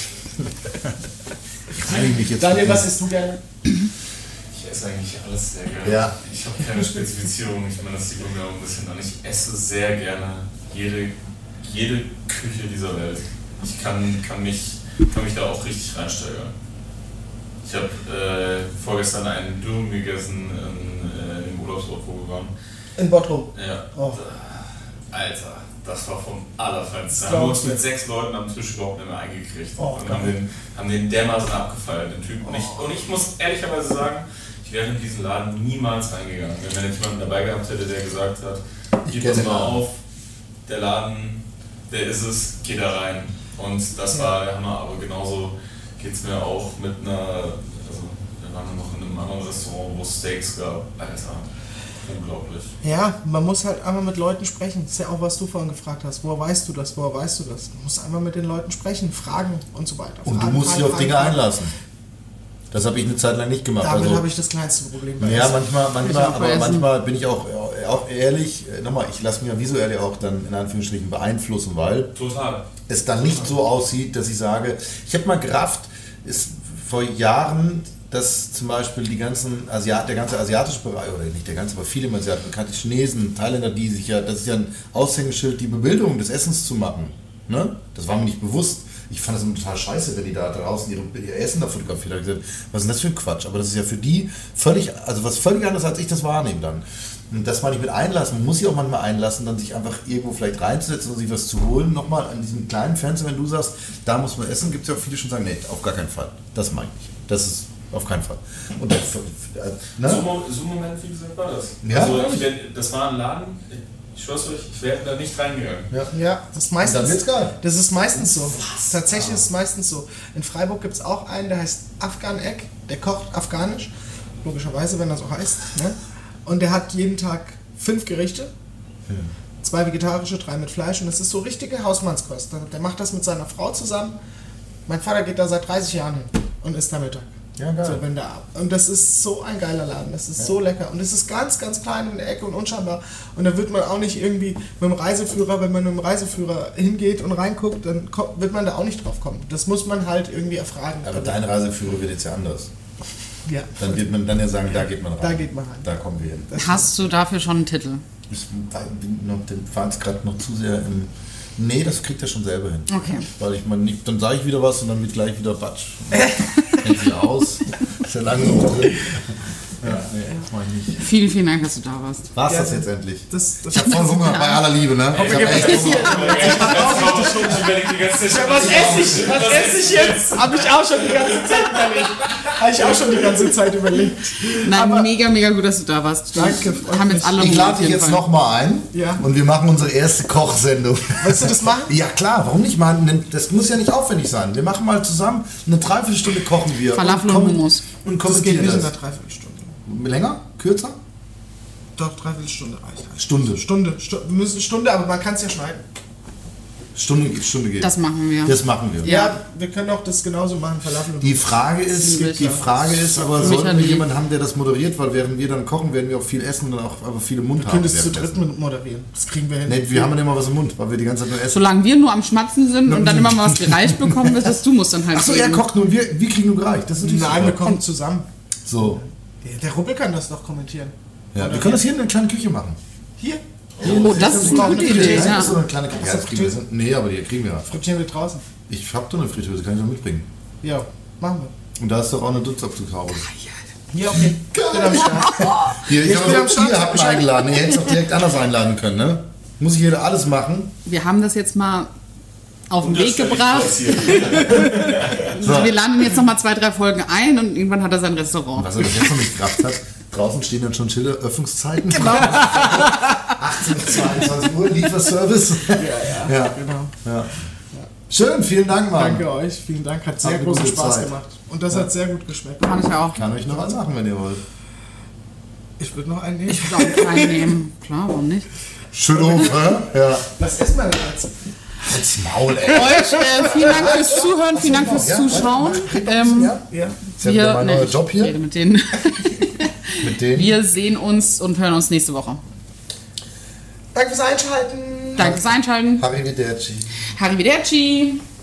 Reine ich mich jetzt Daniel, was isst du gerne? Ich esse eigentlich alles sehr gerne. Ja. Ich habe keine Spezifizierung. Ich meine, das sieht man mir auch ein bisschen an. Ich esse sehr gerne jede, jede Küche dieser Welt. Ich kann, kann, mich, kann mich da auch richtig reinsteigern. Ich habe äh, vorgestern einen Dürüm gegessen in, äh, in dem Urlaubsort, wo wir waren. In Bottrop. Ja. Oh. Alter, das war vom Allerfeinsten. Da Glaub haben wir uns ich. mit sechs Leuten am Tisch überhaupt nicht mehr eingekriegt. Oh, und haben den, haben den dermaßen abgefeiert, den Typen. Und ich, und ich muss ehrlicherweise sagen, ich wäre in diesen Laden niemals reingegangen. Wenn man jetzt jemanden dabei gehabt hätte, der gesagt hat, gib kenn das den mal Laden. auf, der Laden, der ist es, geh da rein. Und das war der Hammer, aber genauso geht es mir auch mit einer, also wir waren noch in einem anderen Restaurant, wo es Steaks gab. Alter, unglaublich. Ja, man muss halt einmal mit Leuten sprechen. Das ist ja auch, was du vorhin gefragt hast. Woher weißt du das? Woher weißt du das? Du musst einmal mit den Leuten sprechen, fragen und so weiter. Und du Fragen, musst dich fragen, auf Dinge fragen. einlassen. Das habe ich eine Zeit lang nicht gemacht. Damit also, habe ich das kleinste Problem bei ja, Essen. manchmal, manchmal, Ich auch bei aber Essen. manchmal bin ich auch, auch ehrlich, äh, nochmal, ich lasse mich ja visuell auch dann in Anführungsstrichen beeinflussen, weil Total. es dann nicht so aussieht, dass ich sage, ich habe mal gerafft, ist vor Jahren, dass zum Beispiel die ganzen Asiat, der ganze asiatische Bereich, oder nicht der ganze, aber viele im Asiatischen, bekannte Chinesen, Thailänder, die sich ja, das ist ja ein Aushängeschild, die Bebildung des Essens zu machen. Ne? Das war mir nicht bewusst. Ich fand das immer total scheiße, wenn die da draußen ihre, ihr Essen da fotografiert haben. Ich gesagt, was ist denn das für ein Quatsch? Aber das ist ja für die völlig, also was völlig anderes, als ich das wahrnehme dann. Und das meine ich mit einlassen. Man muss sich auch manchmal einlassen, dann sich einfach irgendwo vielleicht reinzusetzen und sich was zu holen. Nochmal an diesem kleinen Fenster, wenn du sagst, da muss man essen, gibt es ja auch viele, die schon sagen, nee, auf gar keinen Fall. Das meine ich nicht. Das ist auf keinen Fall. Und dann, äh, ne? So, Mo- so ein Moment, wie gesagt, war das. Ja. Also ich wär, das war ein Laden, ich schwör's euch, ich wäre da nicht reingegangen. Ja, das ist Dann meistens, wird's geil. das ist meistens so. Tatsächlich ist es meistens so. In Freiburg gibt es auch einen, der heißt Afghan Egg, der kocht afghanisch, logischerweise, wenn er so heißt. Ne? Und der hat jeden Tag fünf Gerichte, zwei vegetarische, drei mit Fleisch und das ist so richtige Hausmannskost. Der macht das mit seiner Frau zusammen. Mein Vater geht da seit dreißig Jahren hin und isst da Mittag. Ja, geil. So, wenn der, und das ist so ein geiler Laden, das ist so lecker. Und es ist ganz, ganz klein in der Ecke und unscheinbar. Und da wird man auch nicht irgendwie mit dem Reiseführer, wenn man mit dem Reiseführer hingeht und reinguckt, dann kommt, wird man da auch nicht drauf kommen. Das muss man halt irgendwie erfragen. Aber dein Reiseführer wird jetzt ja anders. Ja, Dann wird man dann ja sagen, da geht man rein. da geht man rein. Da kommen wir hin. Hast du dafür schon einen Titel? Ich fand es gerade noch zu sehr im. Nee, das kriegt er schon selber hin. Okay. Weil ich meine, nicht- dann sage ich wieder was und dann wird gleich wieder Batsch. Kennt sie aus. Ist ja lange noch drin. Ja, nee, das mach ich nicht. Vielen, vielen Dank, dass du da warst. War's Ja, das jetzt endlich? Das, das Ich hab voll Hunger, bei aller Liebe, ne? Ich hab echt Hunger. was esse ich? Was esse ich jetzt? Habe ich auch schon die ganze Zeit überlegt. Habe ich auch schon die ganze Zeit überlegt. Nein, Aber- mega, mega gut, dass du da warst. Danke, Wir freut haben mich. jetzt alle Ich Hunger lade auf dich jeden jetzt Fall. nochmal ein Ja. und wir machen unsere erste Kochsendung. Willst du das machen? Ja klar, warum nicht mal? Das muss ja nicht aufwendig sein. Wir machen mal zusammen eine Dreiviertelstunde kochen wir. Falafel und kommen- Hummus. Und Das geht kommentieren nicht in das. einer Dreiviertelstunde. Länger? Kürzer? Doch, Dreiviertelstunde reicht. Stunde. Stunde. Stu- Wir müssen Stunde, aber man kann es ja schneiden. Stunde, Stunde geht. Das machen wir. Das machen wir. Ja, wir können auch das genauso machen, Falafel. Die Frage ist, Sicher. die Frage ist aber, Für sollten wir Michael. jemanden haben, der das moderiert, weil während wir dann kochen, werden wir auch viel essen und dann auch aber viele Mund Wir haben. können das zu währenddessen. dritt mit moderieren. Das kriegen wir hin. Nee, wir haben dann immer was im Mund, weil wir die ganze Zeit nur essen. Solange wir nur am Schmatzen sind und dann immer mal was gereicht bekommen, wird das du musst dann halt Achso, er reden. kocht nur, wir, wir kriegen nur gereicht. Das ist natürlich Nein, wir super. kommen zusammen. So. Der, der Ruppel kann das doch kommentieren. Ja, wir können das hier in einer kleinen Küche machen. Hier, Oh, das ist eine gute Idee. Ja. Ja. Das ist so eine kleine Küche. Ja, das kriegen wir, nee, aber die kriegen wir. frittieren wir draußen. Ich hab doch eine Fritteuse, kann ich doch mitbringen. Ja, machen wir. Und da ist doch auch eine Dutzabzugshaube. Ja, okay. Bin am Start. Hier, ich Ich habe bin am aber Start. ihr habt ihn eingeladen. Ihr hättet es auch direkt anders einladen können, ne? Muss ich jeder alles machen? Wir haben das jetzt mal auf den Das Weg stell ich gebracht. platzieren. So. Wir laden jetzt noch mal zwei, drei Folgen ein und irgendwann hat er sein Restaurant. Was er bis jetzt noch nicht gerafft hat, draußen stehen dann schon Schilder, Öffnungszeiten. Genau. achtzehn bis zweiundzwanzig Uhr, Lieferservice. Ja, ja, Ja. genau. Ja. Schön, vielen Dank, Mann. Danke euch, vielen Dank. Hat sehr Habt eine großen gute Spaß Zeit. gemacht. Und das hat sehr gut geschmeckt. Kann ich ja auch. Kann euch noch was machen, wenn ihr wollt. Ich würde noch einen nehmen. Ich würde auch einen nehmen. Klar, warum nicht? Schüttelhof, hä? Ja. Was essen wir denn jetzt? Halt's Maul, ey. Euch äh, vielen Dank fürs Zuhören, vielen Dank fürs Ja, Zuschauen. warte, Ähm, Ja, ja. Ist ja wieder mein neuer ich Job hier. rede mit denen. Mit denen. Wir sehen uns und hören uns nächste Woche. Danke fürs Einschalten. Danke fürs Einschalten. Arrivederci. Arrivederci.